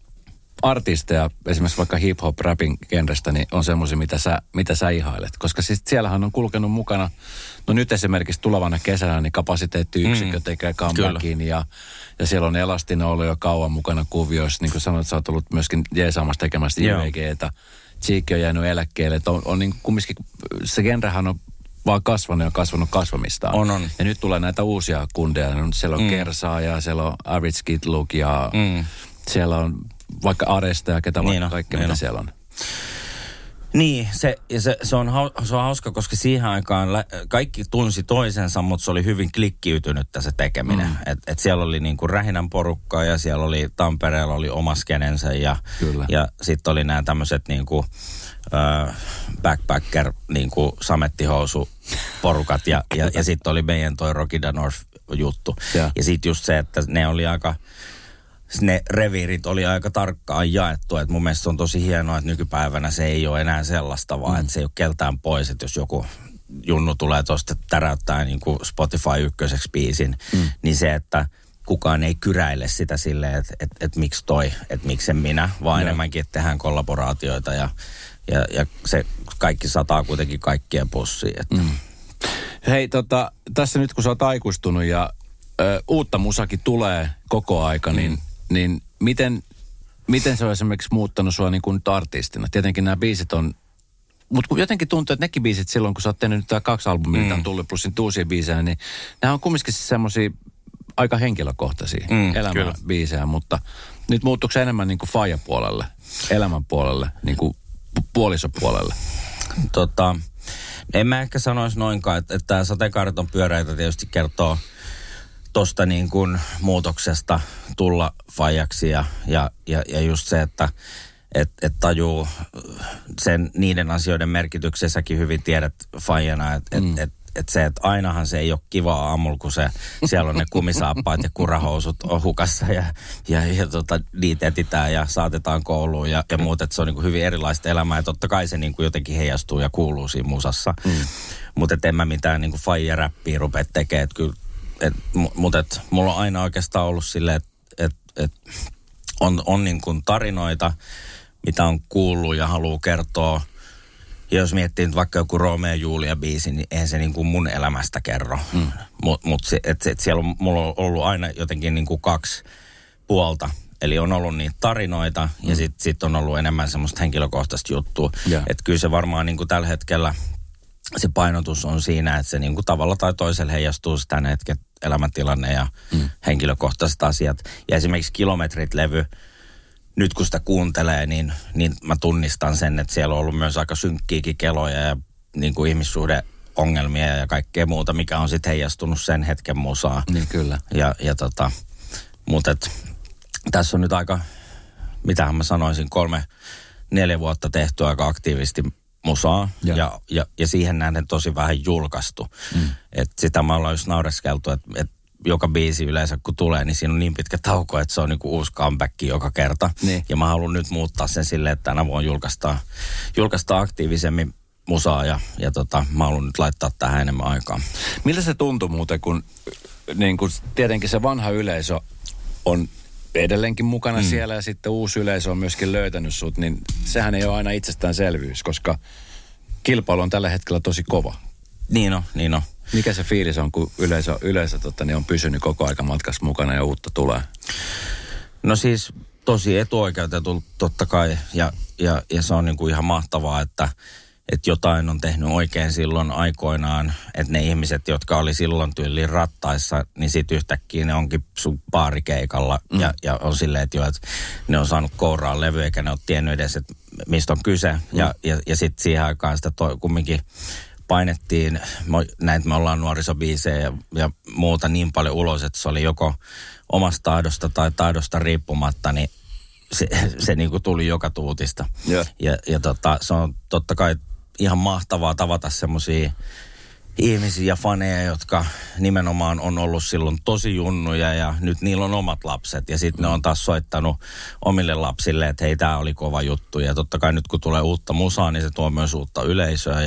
artisteja, esimerkiksi vaikka hip-hop-rapin genrestä, niin on semmoisia, mitä sä ihailet. Koska siis siellähän on kulkenut mukana, no nyt esimerkiksi tulevana kesänä, niin kapasiteettiyksikkö tekee comebackin ja siellä on Elastinen ollut jo kauan mukana kuvioissa. Niin kuin sanoit, sä oot ollut myöskin jeesaamassa tekemässä IVG:tä. Cheekki on jäänyt eläkkeelle. Että on niin kumminkin, se genrehän on vaan kasvanut ja kasvanut kasvamistaan. On. Ja nyt tulee näitä uusia kundeja. Siellä on Kersaa ja siellä on Average Kid Luke ja siellä on vaikka Aresta ja ketä vaikka kaikkea, mitä siellä on. Niin, se on hauska, koska siihen aikaan kaikki tunsi toisensa, mutta se oli hyvin klikkiytynyttä se tekeminen. Et siellä oli niinku Rähinän porukka ja siellä oli Tampereella oli oma skenensä ja sitten oli nämä tämmöiset niinku backpacker niinku samettihousu porukat ja sitten oli meidän toi Rocky the North juttu. Ja sitten just se, että ne reviirit oli aika tarkkaan jaettu, että mun mielestä on tosi hienoa, että nykypäivänä se ei ole enää sellaista, vaan että se ei ole keltään pois, että jos joku junnu tulee tuosta täräyttää niin kuin Spotify ykköseksi biisin, niin se, että kukaan ei kyräile sitä silleen, että miksi toi, että miksen minä, vaan enemmänkin, että tehdään kollaboraatioita ja se kaikki sataa kuitenkin kaikkien pussiin. Että. Hei, tässä nyt kun sä oot aikuistunut ja uutta musakin tulee koko aika, niin miten se on esimerkiksi muuttanut sua niin kuin nyt artistina? Tietenkin nämä biisit on, mutta jotenkin tuntuu, että nekin biisit silloin, kun sä oot tehnyt nyt tämä 2 albumia, mitä on tullut plus uusia biisejä, niin nämä on kumminkin semmoisia aika henkilökohtaisia elämänbiisejä, mutta nyt muuttuuko se enemmän niin kuin faijapuolelle, elämän puolelle, niin kuin puolisopuolelle? En mä ehkä sanoisi noinkaan, että tämä Sateenkaariton pyöräitä tietysti kertoo tosta niin kuin muutoksesta tulla faijaksi ja just se, että tajuu sen niiden asioiden merkityksen, säkin hyvin tiedät faijana, että se, että ainahan se ei ole kivaa aamulla, kun siellä on ne kumisaappaat ja kurahousut on hukassa ja niitä etitään ja saatetaan kouluun ja muut, että se on niin kuin hyvin erilaista elämää ja totta kai se niin kuin jotenkin heijastuu ja kuuluu siinä musassa. Mutta en mä mitään niin kuin faija-räppiä rupea tekemään, että kyllä. Mutta mulla on aina oikeastaan ollut silleen, että on niin kuin tarinoita, mitä on kuullut ja haluaa kertoa. Ja jos miettii nyt vaikka joku Romeo ja Julia biisi, niin eihän se niin kuin mun elämästä kerro. Mutta siellä mulla on ollut aina jotenkin niin kuin 2 puolta. Eli on ollut niitä tarinoita ja sit on ollut enemmän semmoista henkilökohtaista juttua. Että kyllä se varmaan niin kuin tällä hetkellä se painotus on siinä, että se niin kuin tavalla tai toisella heijastuu sitä hetken elämäntilanne ja henkilökohtaiset asiat. Ja esimerkiksi Kilometrit-levy, nyt kun sitä kuuntelee, niin mä tunnistan sen, että siellä on ollut myös aika synkkiäkin keloja ja niin kuin ihmissuhdeongelmia ja kaikkea muuta, mikä on sitten heijastunut sen hetken musaan. Niin kyllä. Mutta tässä on nyt aika, mitähän mä sanoisin, 3-4 vuotta tehty aika aktiivisesti musaa ja siihen nähden tosi vähän julkaistu. Että sitä me ollaan just naureskeltu, että joka biisi yleensä kun tulee, niin siinä on niin pitkä tauko, että se on niinku uusi comeback joka kerta. Niin. Ja mä haluan nyt muuttaa sen silleen, että tänä vuonna julkaistaan aktiivisemmin musaa ja mä haluan nyt laittaa tähän enemmän aikaa. Miltä se tuntui muuten, kun niin kun tietenkin se vanha yleisö on edelleenkin mukana siellä ja sitten uusi yleisö on myöskin löytänyt sut, niin sehän ei ole aina itsestäänselvyys, koska kilpailu on tällä hetkellä tosi kova. Niin on. Mikä se fiilis on, kun yleisö niin on pysynyt koko ajan matkassa mukana ja uutta tulee? No siis tosi etuoikeutettu totta kai ja se on niin kuin ihan mahtavaa, että jotain on tehnyt oikein silloin aikoinaan, että ne ihmiset, jotka oli silloin tyyliin rattaissa, niin sit yhtäkkiä ne onkin sun baarikeikalla ja on silleen, että ne on saanut kouraan levy, eikä ne ole tiennyt edes, että mistä on kyse. Ja sitten siihen aikaan sitä kumminkin painettiin, näitä me ollaan nuorisobiisejä ja muuta niin paljon ulos, että se oli joko omasta tahdosta tai tahdosta riippumatta, niin se niin kuin tuli joka tuutista. Ja se on totta kai ihan mahtavaa tavata semmoisia ihmisiä ja faneja, jotka nimenomaan on ollut silloin tosi junnuja ja nyt niillä on omat lapset. Ja sitten ne on taas soittanut omille lapsille, että hei, tää oli kova juttu. Ja totta kai nyt kun tulee uutta musaa, niin se tuo myös uutta yleisöä.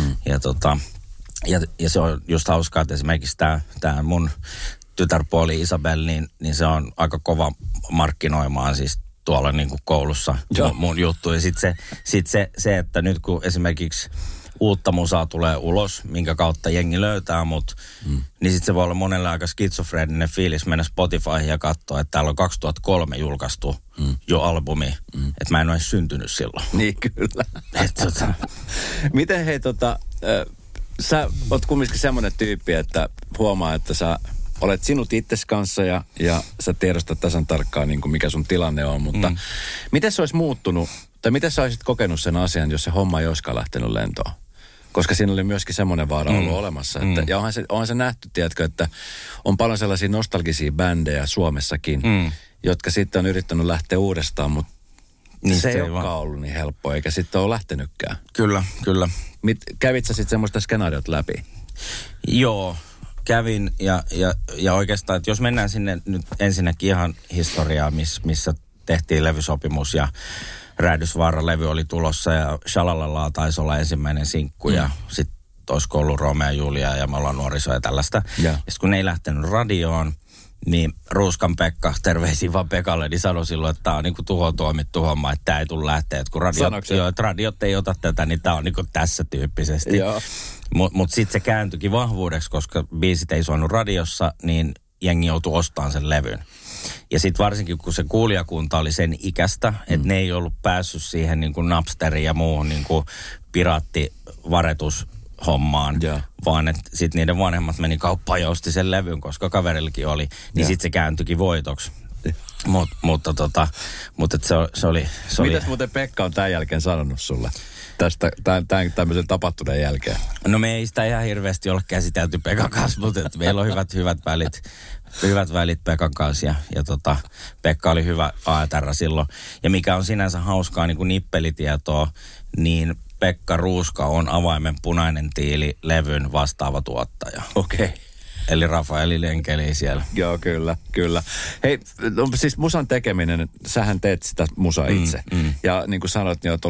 Ja se on just hauskaa, että esimerkiksi tää mun tytärpuoli Isabel, niin se on aika kova markkinoimaan siis tuolla niin kuin koulussa mun juttu. Ja sitten se, että nyt kun esimerkiksi uutta musaa tulee ulos, minkä kautta jengi löytää mut, niin sitten se voi olla monelle aika skitsofreeninen fiilis mennä Spotifyhin ja katsoa, että täällä on 2003 julkaistu jo albumi, että mä en ole edes syntynyt silloin. Niin kyllä. Miten hei sä oot kumminkin semmoinen tyyppi, että huomaa, että sä olet sinut itses kanssa ja sä tiedostat tasan tarkkaan, niin kuin mikä sun tilanne on, mutta miten se olisi muuttunut, tai miten sä olisit kokenut sen asian, jos se homma ei olisikaan lähtenyt lentoon? Koska siinä oli myöskin semmoinen vaara ollut olemassa. Että, ja onhan se nähty, tiedätkö, että on paljon sellaisia nostalgisia bändejä Suomessakin, jotka sitten on yrittänyt lähteä uudestaan, mutta niin se ei olekaan ollut niin helppoa, eikä sitten ole lähtenytkään. Kyllä. Kävit sä sitten semmoista skenaariot läpi? Joo, kävin ja oikeastaan, että jos mennään sinne nyt ensinnäkin ihan historiaa, missä tehtiin levysopimus ja Räjähdysvaara-levy oli tulossa ja Shalalala taisi olla ensimmäinen sinkku ja sitten olisiko ollut Romeo ja Julia ja Me ollaan nuorisoa ja tällaista. Ja sitten kun ne ei lähtenyt radioon, niin Ruuskan Pekka, terveisiä vaan Pekalle, niin sanoi silloin, että tämä on niin kuin tuhoon tuomittu homma, että tämä ei tule lähteä. Että kun radiot ei ota tätä, niin tämä on niin kuin tässä tyyppisesti. Mutta sitten se kääntyikin vahvuudeksi, koska biisit ei soinut radiossa, niin jengi joutui ostamaan sen levyn. Ja sitten varsinkin, kun se kuulijakunta oli sen ikästä, että ne ei ollut päässyt siihen niin kuin Napsteriin ja muuhun niin kuin piraattivaretushommaan, vaan että sitten niiden vanhemmat meni kauppaan ja osti sen levyn, koska kaverillakin oli, niin sitten se kääntyikin voitoksi. Mutta se oli... Mitäs muuten Pekka on tämän jälkeen sanonut sulle? Tästä tämmöisen tapahtuneen jälkeen? No me ei sitä ihan hirveästi ole käsitelty Pekan kanssa, mutta meillä on hyvät välit Pekan kanssa ja Pekka oli hyvä AETR silloin. Ja mikä on sinänsä hauskaa niin kuin nippelitietoa, niin Pekka Ruuska on Avaimen Punainen Tiili -levyn vastaava tuottaja. Okei. Eli Rafaeli Lenkeli siellä. Joo, kyllä. Hei, no, siis musan tekeminen, sähän teet sitä musaa itse. Ja niin kuin sanoit, niin olet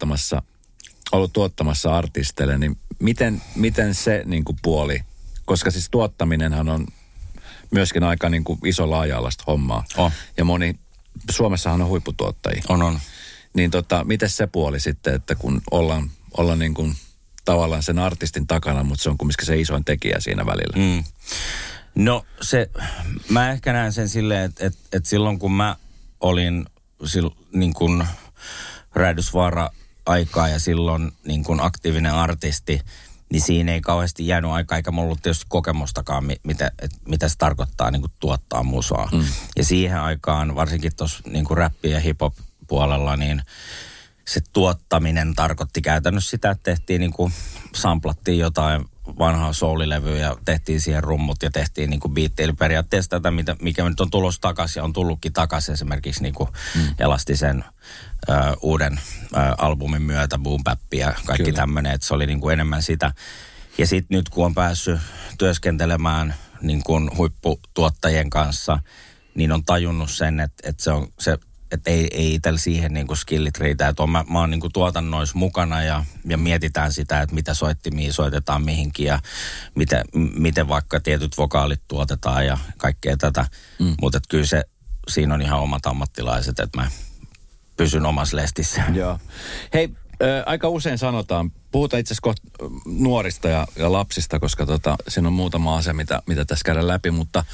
ollut tuottamassa artisteille, niin miten se niin kuin puoli, koska siis tuottaminenhan on myöskin aika niin kuin iso laaja-alaista hommaa. Ja Suomessahan on huipputuottajia. On. Niin miten se puoli sitten, että kun ollaan niin kuin tavallaan sen artistin takana, mutta se on kumminkin se isoin tekijä siinä välillä. No mä ehkä näen sen silleen, että silloin kun mä olin niin kuin Räjähdysvaara-aikaa ja silloin niin kuin aktiivinen artisti, niin siinä ei kauheasti jäänyt aikaa, eikä mulla ollut tietysti kokemustakaan, mitä se tarkoittaa niin kuin tuottaa musaa. Ja siihen aikaan, varsinkin tuossa niin kuin räppi- ja hip-hop puolella, niin se tuottaminen tarkoitti käytännössä sitä, että tehtiin niin kuin, samplattiin jotain vanhaa soulilevyä ja tehtiin siihen rummut ja tehtiin niin kuin biitti. Eli periaatteessa tätä, mikä nyt on tulossa takaisin ja on tullutkin takaisin esimerkiksi niin kuin Elastisen uuden albumin myötä, Boom Bap ja kaikki tämmöinen, että se oli niin kuin enemmän sitä. Ja sitten nyt kun on päässyt työskentelemään niin kuin huipputuottajien kanssa, niin on tajunnut sen, että se on se, että ei itsellä siihen niin kuin skillit riitä. Että mä oon niin kuin tuotannoissa mukana ja mietitään sitä, että mitä soittimia soitetaan mihinkin ja miten vaikka tietyt vokaalit tuotetaan ja kaikkea tätä. Mutta kyllä siinä on ihan omat ammattilaiset, että mä pysyn omassa lestissä. Joo. Hei, aika usein puhutaan itse asiassa nuorista ja lapsista, koska siinä on muutama asia, mitä tässä käydään läpi, mutta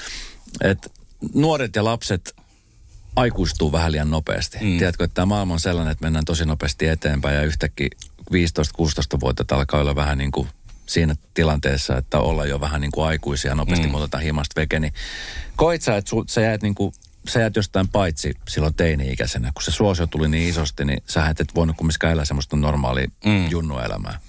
nuoret ja lapset aikuistuu vähän liian nopeasti. Tiedätkö, että tämä maailma on sellainen, että mennään tosi nopeasti eteenpäin ja yhtäkkiä 15-16 vuotta alkaa olla vähän niin kuin siinä tilanteessa, että ollaan jo vähän niin kuin aikuisia nopeasti, muutetaan himasta veke, niin koit sä, että sä jäät jostain paitsi silloin teini-ikäisenä, kun se suosio tuli niin isosti, niin sä et voinut kumminkaan elää semmoista normaalia junnuelämää.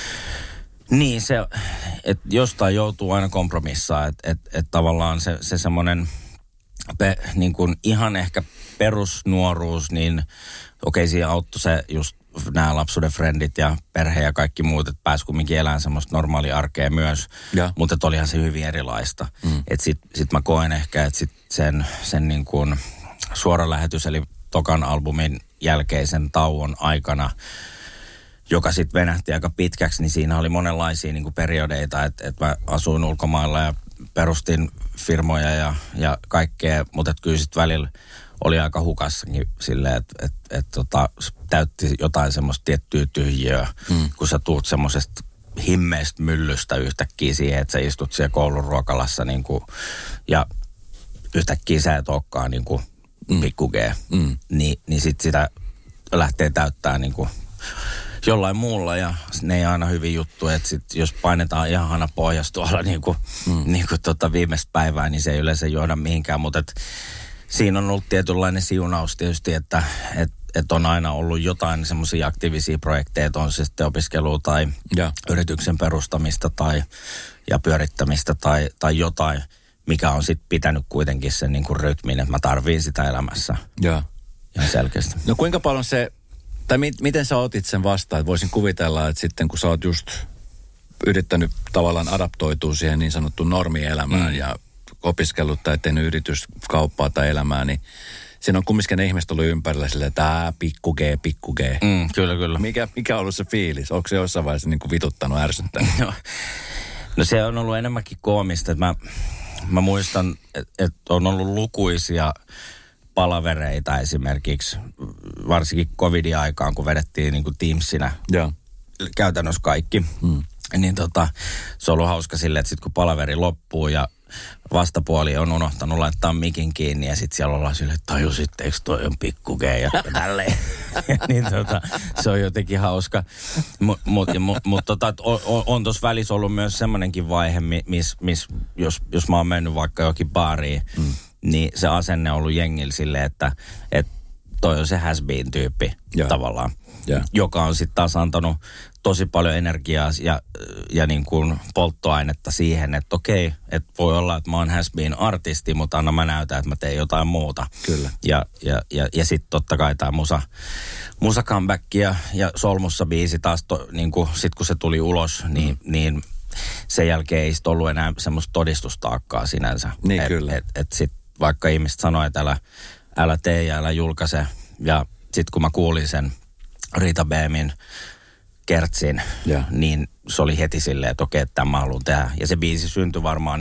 Niin, että jostain joutuu aina kompromissaa, että tavallaan se semmoinen niin kuin ihan ehkä perusnuoruus, niin okei, siinä auttoi se just nämä lapsuuden frendit ja perhe ja kaikki muut, että pääsi kumminkin elämään semmoista normaalia arkea myös, mutta olihan se hyvin erilaista. Että sit mä koen ehkä, että sen niin kuin suora lähetys, eli tokan albumin jälkeisen tauon aikana, joka sitten venähti aika pitkäksi, niin siinä oli monenlaisia niin kuin periodeita, että mä asuin ulkomailla ja perustin firmoja ja kaikkea, mutta kyllä sitten välillä oli aika hukassakin silleen, että täytti jotain semmoista tiettyä tyhjiöä, kun sä tuut semmoisesta himmeistä myllystä yhtäkkiä siihen, että sä istut siellä koulun ruokalassa niin kuin, ja yhtäkkiä sä et olekaan niin kuin pikku G. Niin sit sitä lähtee täyttää niin kuin jollain muulla ja ne ei aina hyvin juttu, että sit jos painetaan ihan hana pohjassa tuolla niin kuin viimeistä päivää, niin se ei yleensä johda mihinkään, mutta siinä on ollut tietynlainen siunaus tietysti, että on aina ollut jotain semmoisia aktiivisia projekteja, että on se sitten opiskelua tai yrityksen perustamista ja pyörittämistä tai jotain, mikä on sitten pitänyt kuitenkin sen niin kuin rytmin, että mä tarviin sitä elämässä. Joo. Ihan selkeästi. No kuinka paljon se, tai miten sä otit sen vastaan? Että voisin kuvitella, että sitten kun sä oot just yrittänyt tavallaan adaptoitua siihen niin sanottuun normielämään ja opiskellut tai tehnyt yrityskauppaa tai elämää, niin siinä on kumminkin ne ihmiset ollut ympärillä silleen, että pikku G. Kyllä. Mikä on ollut se fiilis? Onko se jossain vaiheessa niin kuin vituttanut, ärsyttänyt? No se on ollut enemmänkin koomista. Mä muistan, että on ollut lukuisia palavereita esimerkiksi, varsinkin covidin aikaan, kun vedettiin niin kuin Teamsinä käytännössä kaikki. Niin se on ollut hauska silleen, että sitten kun palaveri loppuu ja vastapuoli on unohtanut laittaa mikin kiinni ja sitten siellä ollaan silleen, että tajusitteekö toi on pikku G ja tälleen. Niin se on jotenkin hauska. Mutta on tuossa välissä ollut myös semmoinenkin vaihe, jos mä oon mennyt vaikka jokin baariin, niin se asenne on ollut jengillä silleen, että toi on se has-been-tyyppi tavallaan, joka on sitten taas antanut tosi paljon energiaa ja niin kuin polttoainetta siihen, että okei, että voi olla, että mä oon has-been-artisti, mutta anna mä näytän, että mä teen jotain muuta. Kyllä. Ja sitten totta kai tämä musa comeback ja Solmussa biisi taas, niin kuin, sit kun se tuli ulos, niin sen jälkeen ei sitten ollut enää semmoista todistustaakkaa sinänsä. Niin kyllä. Et sit vaikka ihmiset sanoo, että älä tee ja älä julkaise. Ja sitten kun mä kuulin sen Rita Beemin Kertsin, niin se oli heti silleen, että okei, että tämän mä haluan tehdä. Ja se biisi syntyi varmaan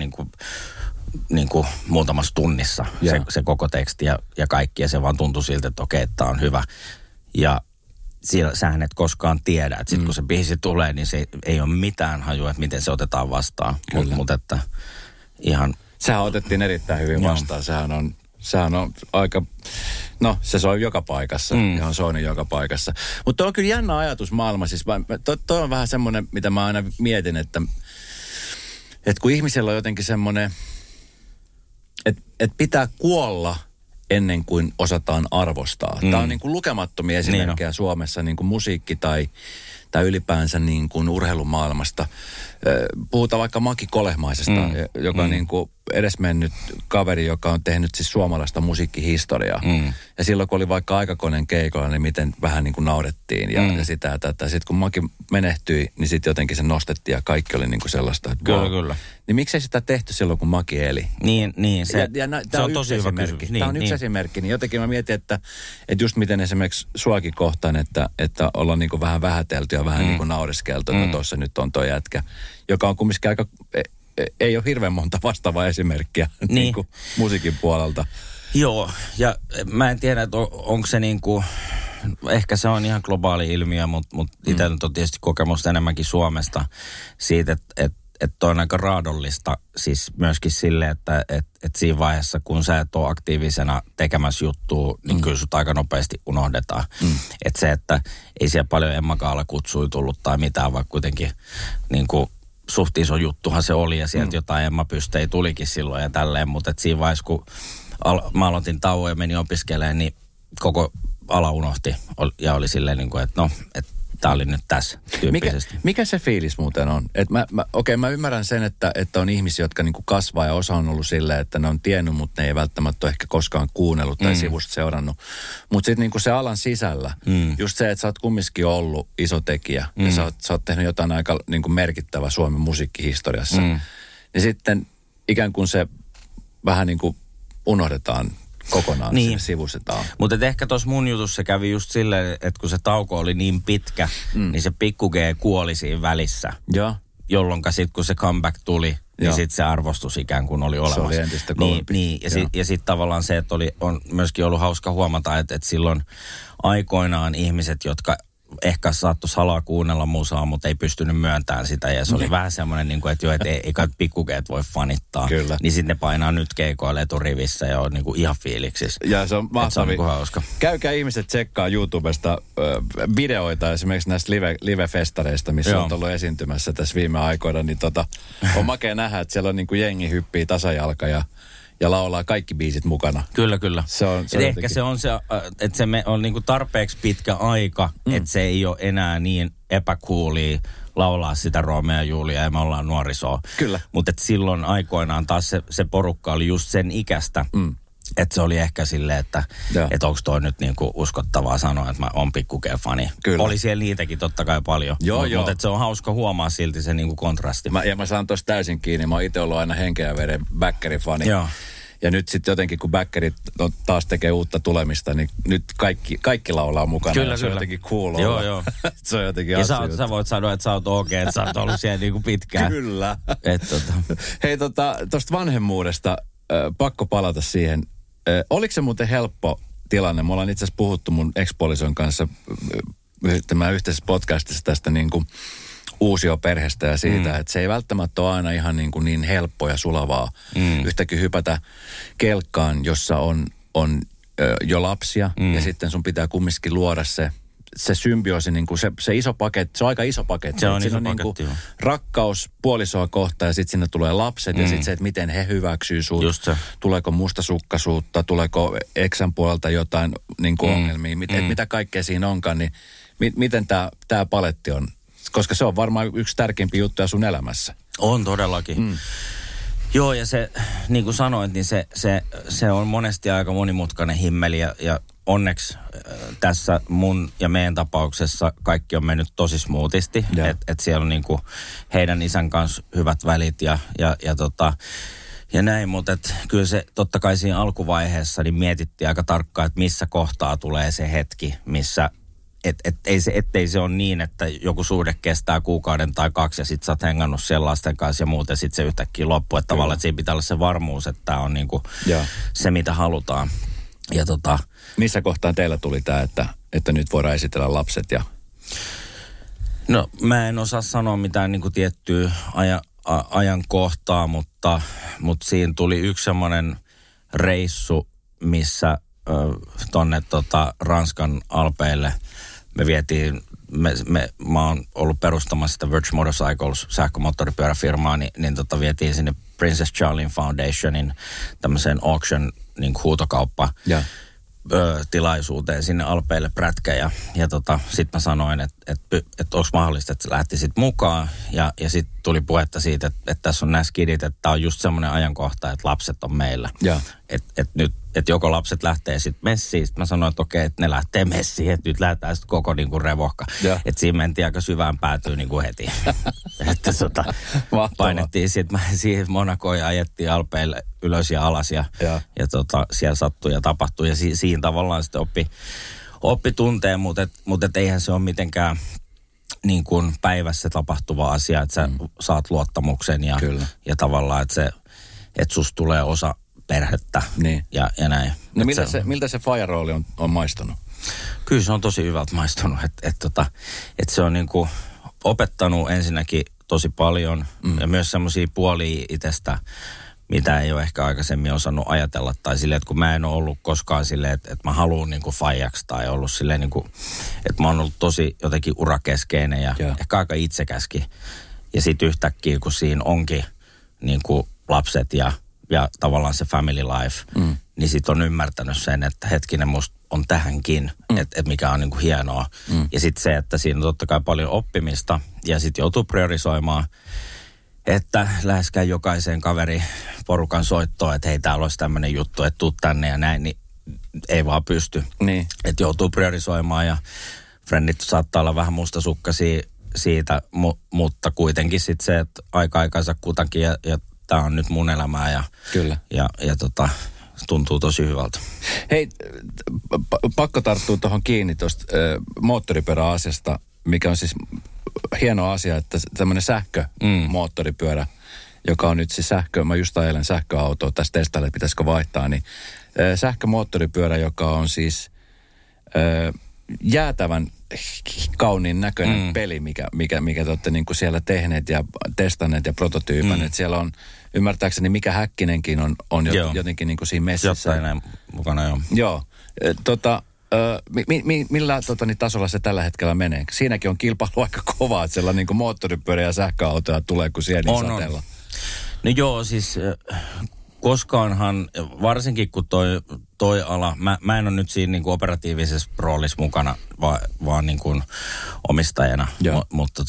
niin kuin muutamassa tunnissa, se koko teksti ja kaikki. Ja se vaan tuntui siltä, että okei, että tämä on hyvä. Ja sähän et koskaan tiedä, että sitten kun se biisi tulee, niin se ei ole mitään hajua, että miten se otetaan vastaan. Mutta että ihan... Sehän otettiin erittäin hyvin vastaan. Sehän on aika... No, se soi joka paikassa. Ihan soinut joka paikassa. Mutta on kyllä jännä ajatus maailma. Siis toi on vähän semmoinen, mitä mä aina mietin, että kun ihmisellä on jotenkin semmoinen, että pitää kuolla ennen kuin osataan arvostaa. Tämä on niin kuin lukemattomia esimerkkejä Suomessa, niin kuin musiikki tai ylipäänsä niin kuin urheilumaailmasta. Puhutaan vaikka Maki Kolehmaisesta, joka on niin kuin edesmennyt kaveri, joka on tehnyt siis suomalaista musiikkihistoriaa. Ja silloin, kun oli vaikka Aikakoneen keikoilla, niin miten vähän niin kuin naurettiin ja sitä ja tätä. Sitten kun Maki menehtyi, niin sitten jotenkin se nostettiin ja kaikki oli niin kuin sellaista. Että kyllä. Niin miksei sitä tehty silloin, kun Maki eli? Niin se on tosi hyvä kysymys. Tämä on yksi esimerkki. Niin jotenkin mä mietin, että just miten esimerkiksi suakin kohtaan, että ollaan niin kuin vähän vähätelty ja vähän niin kuin naureskeltu, että tuossa nyt on toi jätkä, joka on kumminkin aika... Ei ole hirveän monta vastaavaa esimerkkiä niin kuin musiikin puolelta. Joo, ja mä en tiedä, että onko se niin kuin, ehkä se on ihan globaali ilmiö, mutta itse nyt on tietysti kokemusta enemmänkin Suomesta siitä, että on aika raadollista siis myöskin silleen, että siinä vaiheessa, kun sä et ole aktiivisena tekemässä juttua, niin kyllä sut aika nopeasti unohdetaan. Että se, että ei siellä paljon Emma Kaala kutsui tullut tai mitään, vaikka kuitenkin niin kuin suht iso juttuhan se oli ja sieltä jotain Emma Pystei tulikin silloin ja tälleen, mutta siinä vaiheessa, kun mä aloitin tauon ja menin opiskelemaan, niin koko ala unohti ja oli silleen, niin kuin, että no, että tää oli nyt tässä tyyppisesti. Mikä se fiilis muuten on? Mä ymmärrän sen, että on ihmisiä, jotka niinku kasvaa ja osa on ollut silleen, että ne on tiennyt, mutta ne ei välttämättä ole ehkä koskaan kuunnellut tai sivusta seurannut. Mutta sitten niinku se alan sisällä, just se, että sä oot kumminkin ollut iso tekijä ja sä oot tehnyt jotain aika niinku merkittävää Suomen musiikkihistoriassa. Niin sitten ikään kuin se vähän niin kuin unohdetaan kokonaan, niin sivustetaan. Mutta ehkä tuossa mun jutussa kävi just silleen, että kun se tauko oli niin pitkä, niin se pikku G kuoli siinä välissä. Joo. Jolloinka sitten kun se comeback tuli, niin sitten se arvostus ikään kuin oli olemassa. Se oli entistä kovempi. Niin, ja sitten tavallaan se, että on myöskin ollut hauska huomata, että silloin aikoinaan ihmiset, jotka ehkä saattoi salaa kuunnella musaa, mutta ei pystynyt myöntämään sitä. Ja se oli vähän semmoinen, niin kuin, että ei kai pikkukeet voi fanittaa. Kyllä. Niin sitten ne painaa nyt keikoille eturivissä ja on niin kuin ihan fiiliksissä. Ja se on mahtavaa. Se on niin kuin hauska. Käykää ihmiset tsekkaa YouTubesta videoita esimerkiksi näistä live-festareista, missä on ollut esiintymässä tässä viime aikoina. Niin on makea nähdä, että siellä on niin kuin jengi hyppii tasajalka ja laulaa kaikki biisit mukana. Kyllä. Se on ehkä se on se, että se on niinku tarpeeksi pitkä aika, että se ei ole enää niin epäkuulia laulaa sitä Romeo ja Julia ja me ollaan nuorisoa. Kyllä. Mutta silloin aikoinaan taas se porukka oli just sen ikäistä, että se oli ehkä silleen, että onko toi nyt niinku uskottavaa sanoa, että mä oon pikkukeen fani. Kyllä. Oli siellä niitäkin totta kai paljon. Mutta se on hauska huomaa silti se niinku kontrasti. Mä saan tossa täysin kiinni. Mä oon itse ollut aina henkeä veden Bäckerin-fani. Joo. Ja nyt sitten jotenkin, kun Bäckerit taas tekee uutta tulemista, niin nyt kaikki laulaa mukana. Kyllä. Se on jotenkin cool. Joo. Se on jotenkin ja asia. sä voit sanoa, että sä oot OK, että sä oot ollut siellä niinku pitkään. Kyllä. Hei, tosta vanhemmuudesta pakko palata siihen. Oliko se muuten helppo tilanne? Me ollaan itse asiassa puhuttu mun ex-puolison kanssa tämän yhteisessä podcastissa tästä niin kuin uusioperheestä ja siitä, että se ei välttämättä ole aina ihan niin helppoa ja sulavaa yhtäkkiä hypätä kelkkaan, jossa on jo lapsia ja sitten sun pitää kumminkin luoda se symbioosi, niin kuin se iso paketti, se on aika iso paketti. Se on iso paketti, niin rakkaus puolisoa kohtaan ja sitten sinne tulee lapset ja sitten se, että miten he hyväksyy sut. Just se. Tuleeko mustasukkaisuutta, tuleeko eksän puolelta jotain niin kuin ongelmia, mitä kaikkea siinä onkaan, niin miten tämä paletti on? Koska se on varmaan yksi tärkeimpiä juttuja sun elämässä. On todellakin. Joo, ja se, niin kuin sanoit, niin se on monesti aika monimutkainen himmeli ja onneksi tässä mun ja meidän tapauksessa kaikki on mennyt tosi smoothisti. Että siellä on niin kuin heidän isän kanssa hyvät välit ja näin, mutta kyllä se totta kai siinä alkuvaiheessa niin mietittiin aika tarkkaan, että missä kohtaa tulee se hetki, missä ettei se ole niin, että joku suhde kestää kuukauden tai 2 ja sit sä oot hengannut siellä lasten kanssa ja muuten sit se yhtäkkiä loppuu. Että tavallaan, että siinä pitää olla se varmuus, että tää on niinku se, mitä halutaan. Ja missä kohtaa teillä tuli tää, että nyt voidaan esitellä lapset ja... No mä en osaa sanoa mitään niinku tiettyä ajankohtaa, mutta siinä tuli yksi semmoinen reissu, missä tonne Ranskan Alpeille me vietiin, mä oon ollut perustamassa sitä Verge Motorcycles sähkömoottoripyöräfirmaa, niin vietiin sinne Princess Charlene Foundationin tämmöiseen auction niin huutokauppa tilaisuuteen sinne Alpeille prätkä ja sit mä sanoin, että onko mahdollista, että sä lähtisit mukaan ja sit tuli puhetta siitä, että tässä on nämä skidit, että tää on just semmoinen ajankohta, että lapset on meillä. Että joko lapset lähtee sitten messiin, sit mä sanoin, että okei, että ne lähtee messiin, että nyt lähdetään sitten koko niinku revohka. Että siinä mentiin aika syvään päätyyn niinku heti. Että painettiin sitten siihen Monacoon ja ajettiin Alpeille ylös ja alas ja siellä sattui ja tapahtui. Ja siinä tavallaan sitten oppi tunteen, mutta eihän se ole mitenkään niin kuin päivässä tapahtuva asia, että sä saat luottamuksen ja tavallaan, että susta tulee osa perhettä ja näin. No miltä se Faija-rooli on maistunut? Kyllä se on tosi hyvältä maistunut, että se on niin kuin opettanut ensinnäkin tosi paljon ja myös semmoisia puolia itsestä, mitä ei ole ehkä aikaisemmin osannut ajatella. Tai silleen, että kun mä en ole ollut koskaan silleen, että mä haluan niin kuin faijaksi tai ollut silleen, niin kuin, että mä oon ollut tosi jotenkin urakeskeinen ja ehkä aika itsekäskin. Ja sitten yhtäkkiä, kun siinä onkin niin kuin lapset ja tavallaan se family life, niin sit on ymmärtänyt sen, että hetkinen musta on tähänkin, että mikä on niin kuin hienoa. Ja sitten se, että siinä on totta kai paljon oppimista ja sitten joutuu priorisoimaan, että läheskään jokaiseen kaveriporukan soittoon, että hei, täällä olisi tämmöinen juttu, että tuu tänne ja näin, niin ei vaan pysty. Niin. Että joutuu priorisoimaan ja frendit saattaa olla vähän mustasukkaisia siitä, mutta kuitenkin sitten se, että aikansa kutakin ja tämä on nyt mun elämää ja, Kyllä. ja tuntuu tosi hyvältä. Hei, pakko tarttua tuohon kiinni tuosta moottoripyöräasiasta, mikä on siis hieno asia, että tämmöinen sähkömoottoripyörä, joka on nyt siis mä just ajelen sähköautoa tässä testailla, että pitäisikö vaihtaa, niin sähkömoottoripyörä, joka on siis jäätävän kauniin näköinen peli, mikä te olette niin kuin siellä tehneet ja testanneet ja prototyypänneet. Siellä on, ymmärtääkseni, Mika Häkkinenkin on jotenkin niin kuin siinä messissä. Jotain näin mukana, joo. Joo. Millä tasolla se tällä hetkellä menee? Siinäkin on kilpailu aika kovaa, että sellainen niin kuin moottoripyörä ja sähköautoja tulee kuin sielin sateella. No joo, siis koskaanhan, varsinkin kun toi ala, mä en ole nyt siinä niin kuin operatiivisessa roolissa mukana, vaan niin kuin omistajana, mutta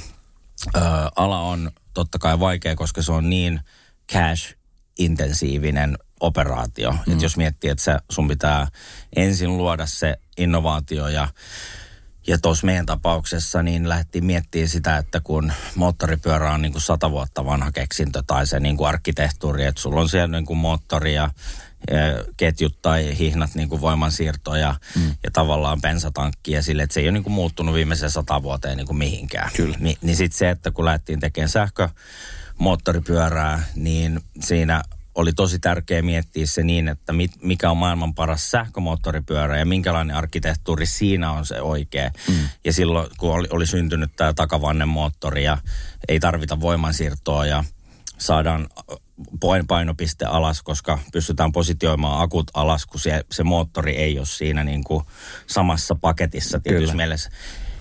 ala on totta kai vaikea, koska se on niin cash-intensiivinen operaatio. Että jos miettii, että sun pitää ensin luoda se innovaatio ja tuossa meidän tapauksessa niin lähdettiin miettimään sitä, että kun moottoripyörä on niin kuin 100 vuotta vanha keksintö tai se niin kuin arkkitehtuuri, että sulla on siellä niin kuin moottori ja ketjut tai hihnat niin kuin voimansiirtoja ja tavallaan bensatankki ja sille, että se ei ole niin kuin muuttunut viimeisen 100 vuoteen niin kuin mihinkään. Niin sitten se, että kun lähdettiin tekemään sähkömoottoripyörää, niin siinä oli tosi tärkeää miettiä se niin, että mikä on maailman paras sähkömoottoripyörä ja minkälainen arkkitehtuuri siinä on se oikea. Ja silloin, kun oli syntynyt tämä takavannen-moottori ja ei tarvita voimansiirtoa ja saadaan painopiste alas, koska pystytään positioimaan akut alas, kun se moottori ei ole siinä niin kuin samassa paketissa tietysti mielessä.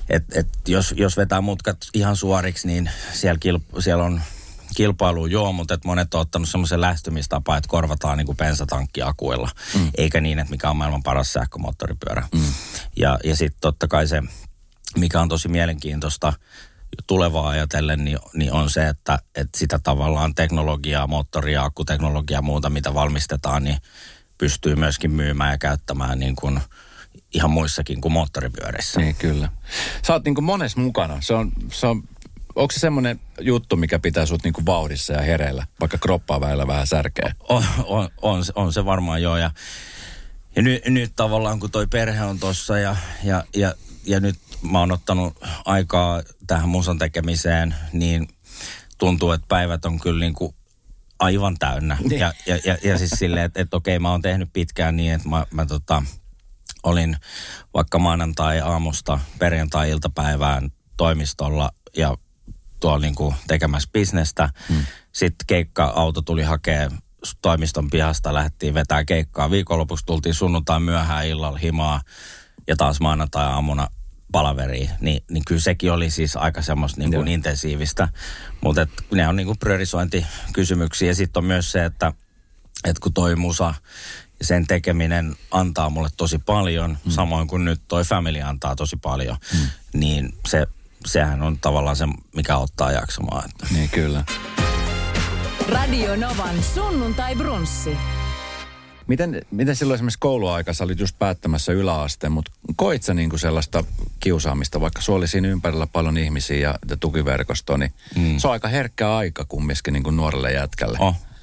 Jos vetää mutkat ihan suoriksi, niin siellä on kilpailu mutta että monet on ottanut semmoisen lähestymistapaa, että korvataan niin kuin bensatankkiakuilla, eikä niin, että mikä on maailman paras sähkömoottoripyörä. Ja sitten totta kai se, mikä on tosi mielenkiintoista tulevaa ajatellen, niin on se, että sitä tavallaan teknologiaa, moottoria, akkuteknologiaa ja muuta, mitä valmistetaan, niin pystyy myöskin myymään ja käyttämään niin kuin ihan muissakin kuin moottoripyörissä. Niin, kyllä. Sä oot niin kuin monessa mukana. Onko se semmoinen juttu, mikä pitää sut niinku vauhdissa ja hereillä, vaikka kroppaa väillä vähän särkeä? On se varmaan joo. Ja nyt tavallaan, kun toi perhe on tossa ja nyt mä oon ottanut aikaa tähän musan tekemiseen, niin tuntuu, että päivät on kyllä niinku aivan täynnä. Ja siis silleen, että okei, mä oon tehnyt pitkään niin, että mä olin vaikka maanantai-aamusta perjantai-iltapäivään toimistolla ja tuolla niinku tekemässä bisnestä. Sitten keikka-auto tuli hakea toimiston pihasta, lähdettiin vetää keikkaa. Viikonlopuksi tultiin sunnuntai myöhään illalla himaa ja taas maanantai-aamuna palaveriin. Niin kyllä sekin oli siis aika semmoista niinku intensiivistä. Mutta ne on niinku priorisointikysymyksiä. Ja sitten on myös se, että kun toi musa ja sen tekeminen antaa mulle tosi paljon, samoin kuin nyt toi family antaa tosi paljon, niin sehän on tavallaan se, mikä ottaa jaksamaan. Niin, kyllä. Radio Novan sunnuntai-brunssi. Miten silloin esimerkiksi kouluaika, sä olit just päättämässä yläasteen, mutta koit sä niinku sellaista kiusaamista, vaikka sulla oli siinä ympärillä paljon ihmisiä ja tukiverkostoa, niin se on aika herkkä aika kumminkin niinku nuorelle jätkälle.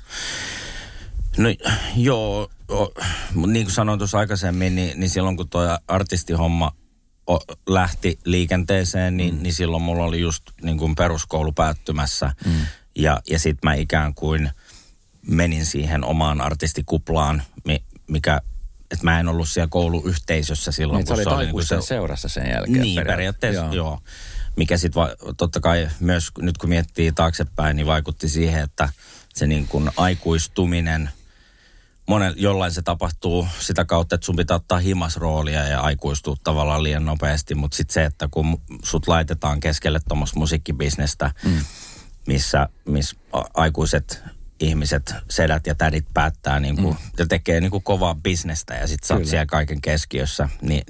No joo, niin kuin sanoin tuossa aikaisemmin, niin silloin kun tuo artistihomma lähti liikenteeseen, niin silloin mulla oli just niin kuin peruskoulu päättymässä. Ja sit mä ikään kuin menin siihen omaan artistikuplaan, mikä, että mä en ollut siellä kouluyhteisössä silloin. Niin, kun se oli aikuisen seurassa sen jälkeen. Niin, periaatteessa joo. Mikä sit totta kai myös nyt kun miettii taaksepäin, niin vaikutti siihen, että se niin kuin aikuistuminen, jollain se tapahtuu sitä kautta, että sun pitää ottaa himasroolia ja aikuistua tavallaan liian nopeasti, mutta sitten se, että kun sut laitetaan keskelle tuommoista musiikkibisnestä, missä aikuiset ihmiset, sedät ja tädit päättää niinku, ja tekee niinku kovaa bisnestä ja sitten sä oot siellä kaiken keskiössä, niin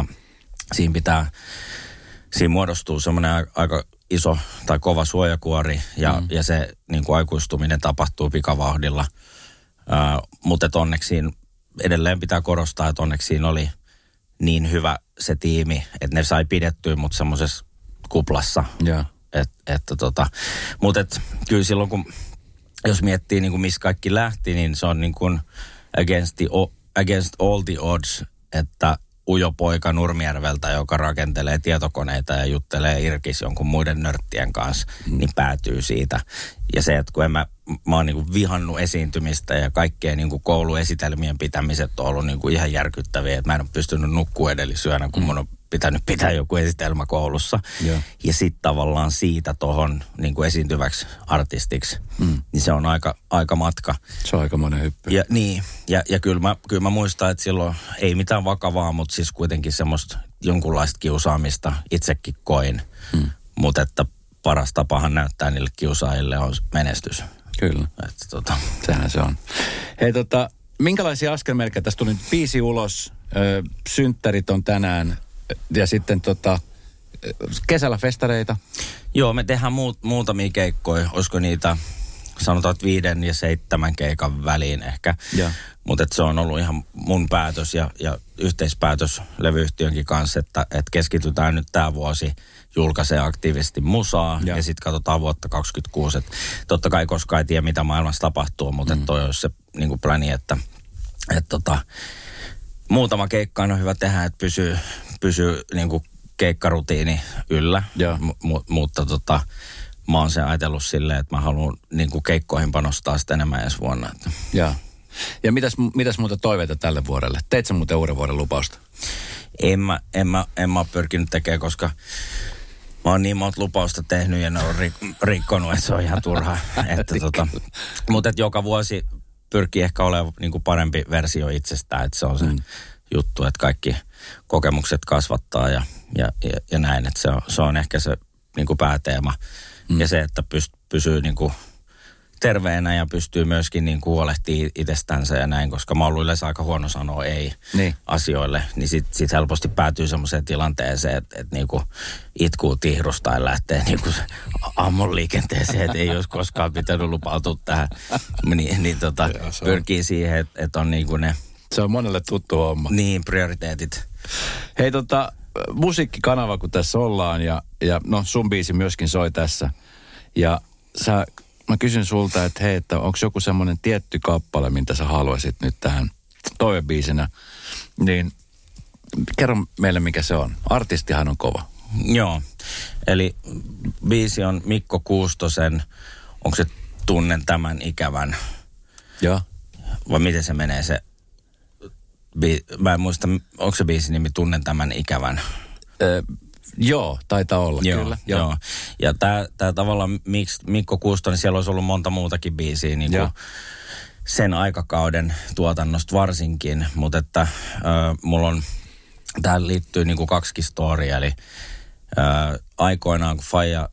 siinä muodostuu semmoinen aika iso tai kova suojakuori ja se niinku aikuistuminen tapahtuu pikavauhdilla. Mutta onneksi edelleen pitää korostaa, että onneksi siinä oli niin hyvä se tiimi, että ne sai pidettyä mut semmoisessa kuplassa. Yeah. Mutta kyllä silloin, jos miettii niin kuin missä kaikki lähti, niin se on niin kuin against all the odds, että ujo poika Nurmijärveltä, joka rakentelee tietokoneita ja juttelee irkis jonkun muiden nörttien kanssa, niin päätyy siitä. Ja se, että kun mä oon niin kuin vihannut esiintymistä ja kaikkea niin kuin kouluesitelmien pitämiset on ollut niin kuin ihan järkyttäviä, että mä en ole pystynyt nukkua edellisyönä, kun mun on pitänyt pitää joku esitelmä koulussa. Ja sitten tavallaan siitä tohon niin kuin esiintyväksi artistiksi, niin se on aika matka. Se on aikamoinen hyppy. Ja kyllä mä muistan, että silloin ei mitään vakavaa, mutta siis kuitenkin semmoista jonkunlaista kiusaamista itsekin koin. Mutta että paras tapahan näyttää niille kiusaajille on menestys. Kyllä. Sehän se on. Hei minkälaisia askelmerkkejä? Tästä tuli nyt biisi ulos, synttärit on tänään ja sitten kesällä festareita. Joo, me tehdään muutamia keikkoja. Olisiko niitä, sanotaan 5 ja 7 keikan väliin ehkä. Mutta se on ollut ihan mun päätös ja yhteispäätös levyyhtiönkin kanssa, että keskitytään nyt tämä vuosi julkaisee aktiivisesti musaa ja sitten katsotaan vuotta 2026. Totta kai koskaan ei tiedä, mitä maailmassa tapahtuu, mutta toi olisi se niinku pläni, että muutama keikka on hyvä tehdä, että pysyy niinku keikkarutiini yllä, mutta mä oon sen ajatellut silleen, että mä haluan niinku keikkoihin panostaa sitten enemmän ensi vuonna. Ja mitäs muuta toiveita tälle vuodelle? Teit sä muuten uuden vuoden lupausta? En mä ole pyrkinyt tekemään, koska mä oon niin monta lupausta tehnyt ja ne on rikkonut, että se on ihan turha. Mutta joka vuosi pyrkii ehkä olemaan niinku parempi versio itsestään, että se on se juttu, että kaikki kokemukset kasvattaa ja näin, että se on ehkä se niinku pääteema. Ja se, että pysyy niinku terveenä ja pystyy myöskin niin kuin huolehtimaan itsestänsä ja näin, koska mä oon ollut yleensä aika huono sanoa ei asioille, niin sit helposti päätyy semmoiseen tilanteeseen, että niinku itkuu tihrusta ja lähtee niinku aamun liikenteeseen, että ei olisi koskaan pitänyt lupautua tähän. Pyrkii siihen, että on niinku ne... Se on monelle tuttu homma. Niin, prioriteetit. Hei musiikkikanava, kun tässä ollaan ja no sun biisi myöskin soi tässä ja mä kysyn sulta, että hei, että onko joku semmoinen tietty kappale, mitä sä haluaisit nyt tähän toivebiisinä, niin kerro meille, mikä se on. Artistihan on kova. Joo, eli biisi on Mikko Kuustosen, onko se Tunnen tämän ikävän? Joo. Vai miten se menee se, mä en muista, onko se biisin nimi Tunnen tämän ikävän? Joo, taitaa olla, kyllä. Joo. Ja tää tavallaan Mikko Kuustonen, siellä olisi ollut monta muutakin biisiä niin kuin sen aikakauden tuotannosta varsinkin, mutta että mulla on, tähän liittyy niin kuin 2 storia, eli aikoinaan kun Faija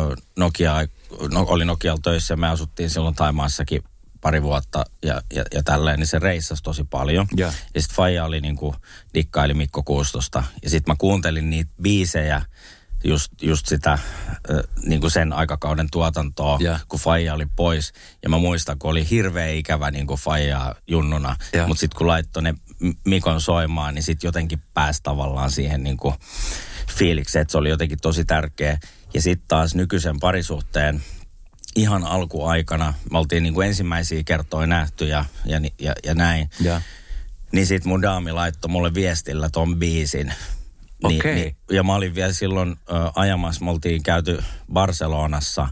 oli Nokialla töissä ja me asuttiin silloin Thaimaassakin pari vuotta ja tälleen, niin se reissasi tosi paljon. Ja sitten Faija oli niinku, dikkaili Mikko Kuustosta. Ja sitten mä kuuntelin niitä biisejä, just sitä niinku sen aikakauden tuotantoa, kun Faija oli pois. Ja mä muistan, kun oli hirveä ikävä niinku Faijaa junnuna. Mutta sitten kun laittoi ne Mikon soimaan, niin sitten jotenkin pääsi tavallaan siihen niinku fiilikseen, että se oli jotenkin tosi tärkeä. Ja sitten taas nykyisen parisuhteen ihan alkuaikana, me oltiin niin kuin ensimmäisiä kertoja nähty ja näin. Niin sit mun daami laittoi mulle viestillä ton biisin. Ja mä olin vielä silloin ajamassa, me oltiin käyty Barcelonassa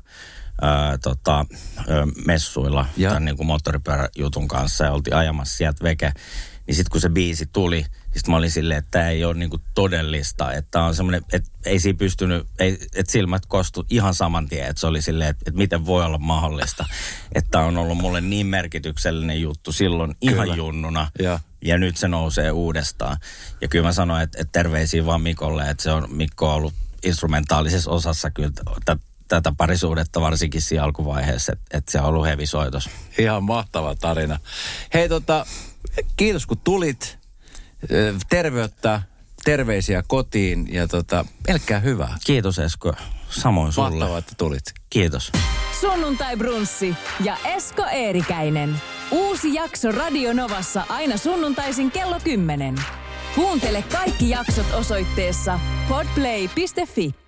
messuilla tämän niin kuin moottoripyöräjutun kanssa ja oltiin ajamassa sieltä veke. Niin sit kun se biisi tuli, sit mä olin silleen, että tää ei ole niinku todellista. Että tää on semmoinen, että ei siinä pystynyt, että silmät kostu ihan saman tien. Että se oli silleen, että miten voi olla mahdollista. Että tää on ollut mulle niin merkityksellinen juttu silloin ihan junnuna. Ja nyt se nousee uudestaan. Ja kyllä mä sanoin, että terveisiä vaan Mikolle, että se on Mikko on ollut instrumentaalisessa osassa kyllä tätä parisuudetta varsinkin siinä alkuvaiheessa. Että se on ollut hevisoitos. Ihan mahtava tarina. Hei kiitos kun tulit. Terveyttä, terveisiä kotiin ja pelkkää hyvää. Kiitos Esko, samoin sulle. Mahtavaa, että tulit. Kiitos. Sunnuntai Brunssi ja Esko Eerikäinen. Uusi jakso Radio Novassa aina sunnuntaisin kello 10. Kuuntele kaikki jaksot osoitteessa podplay.fi.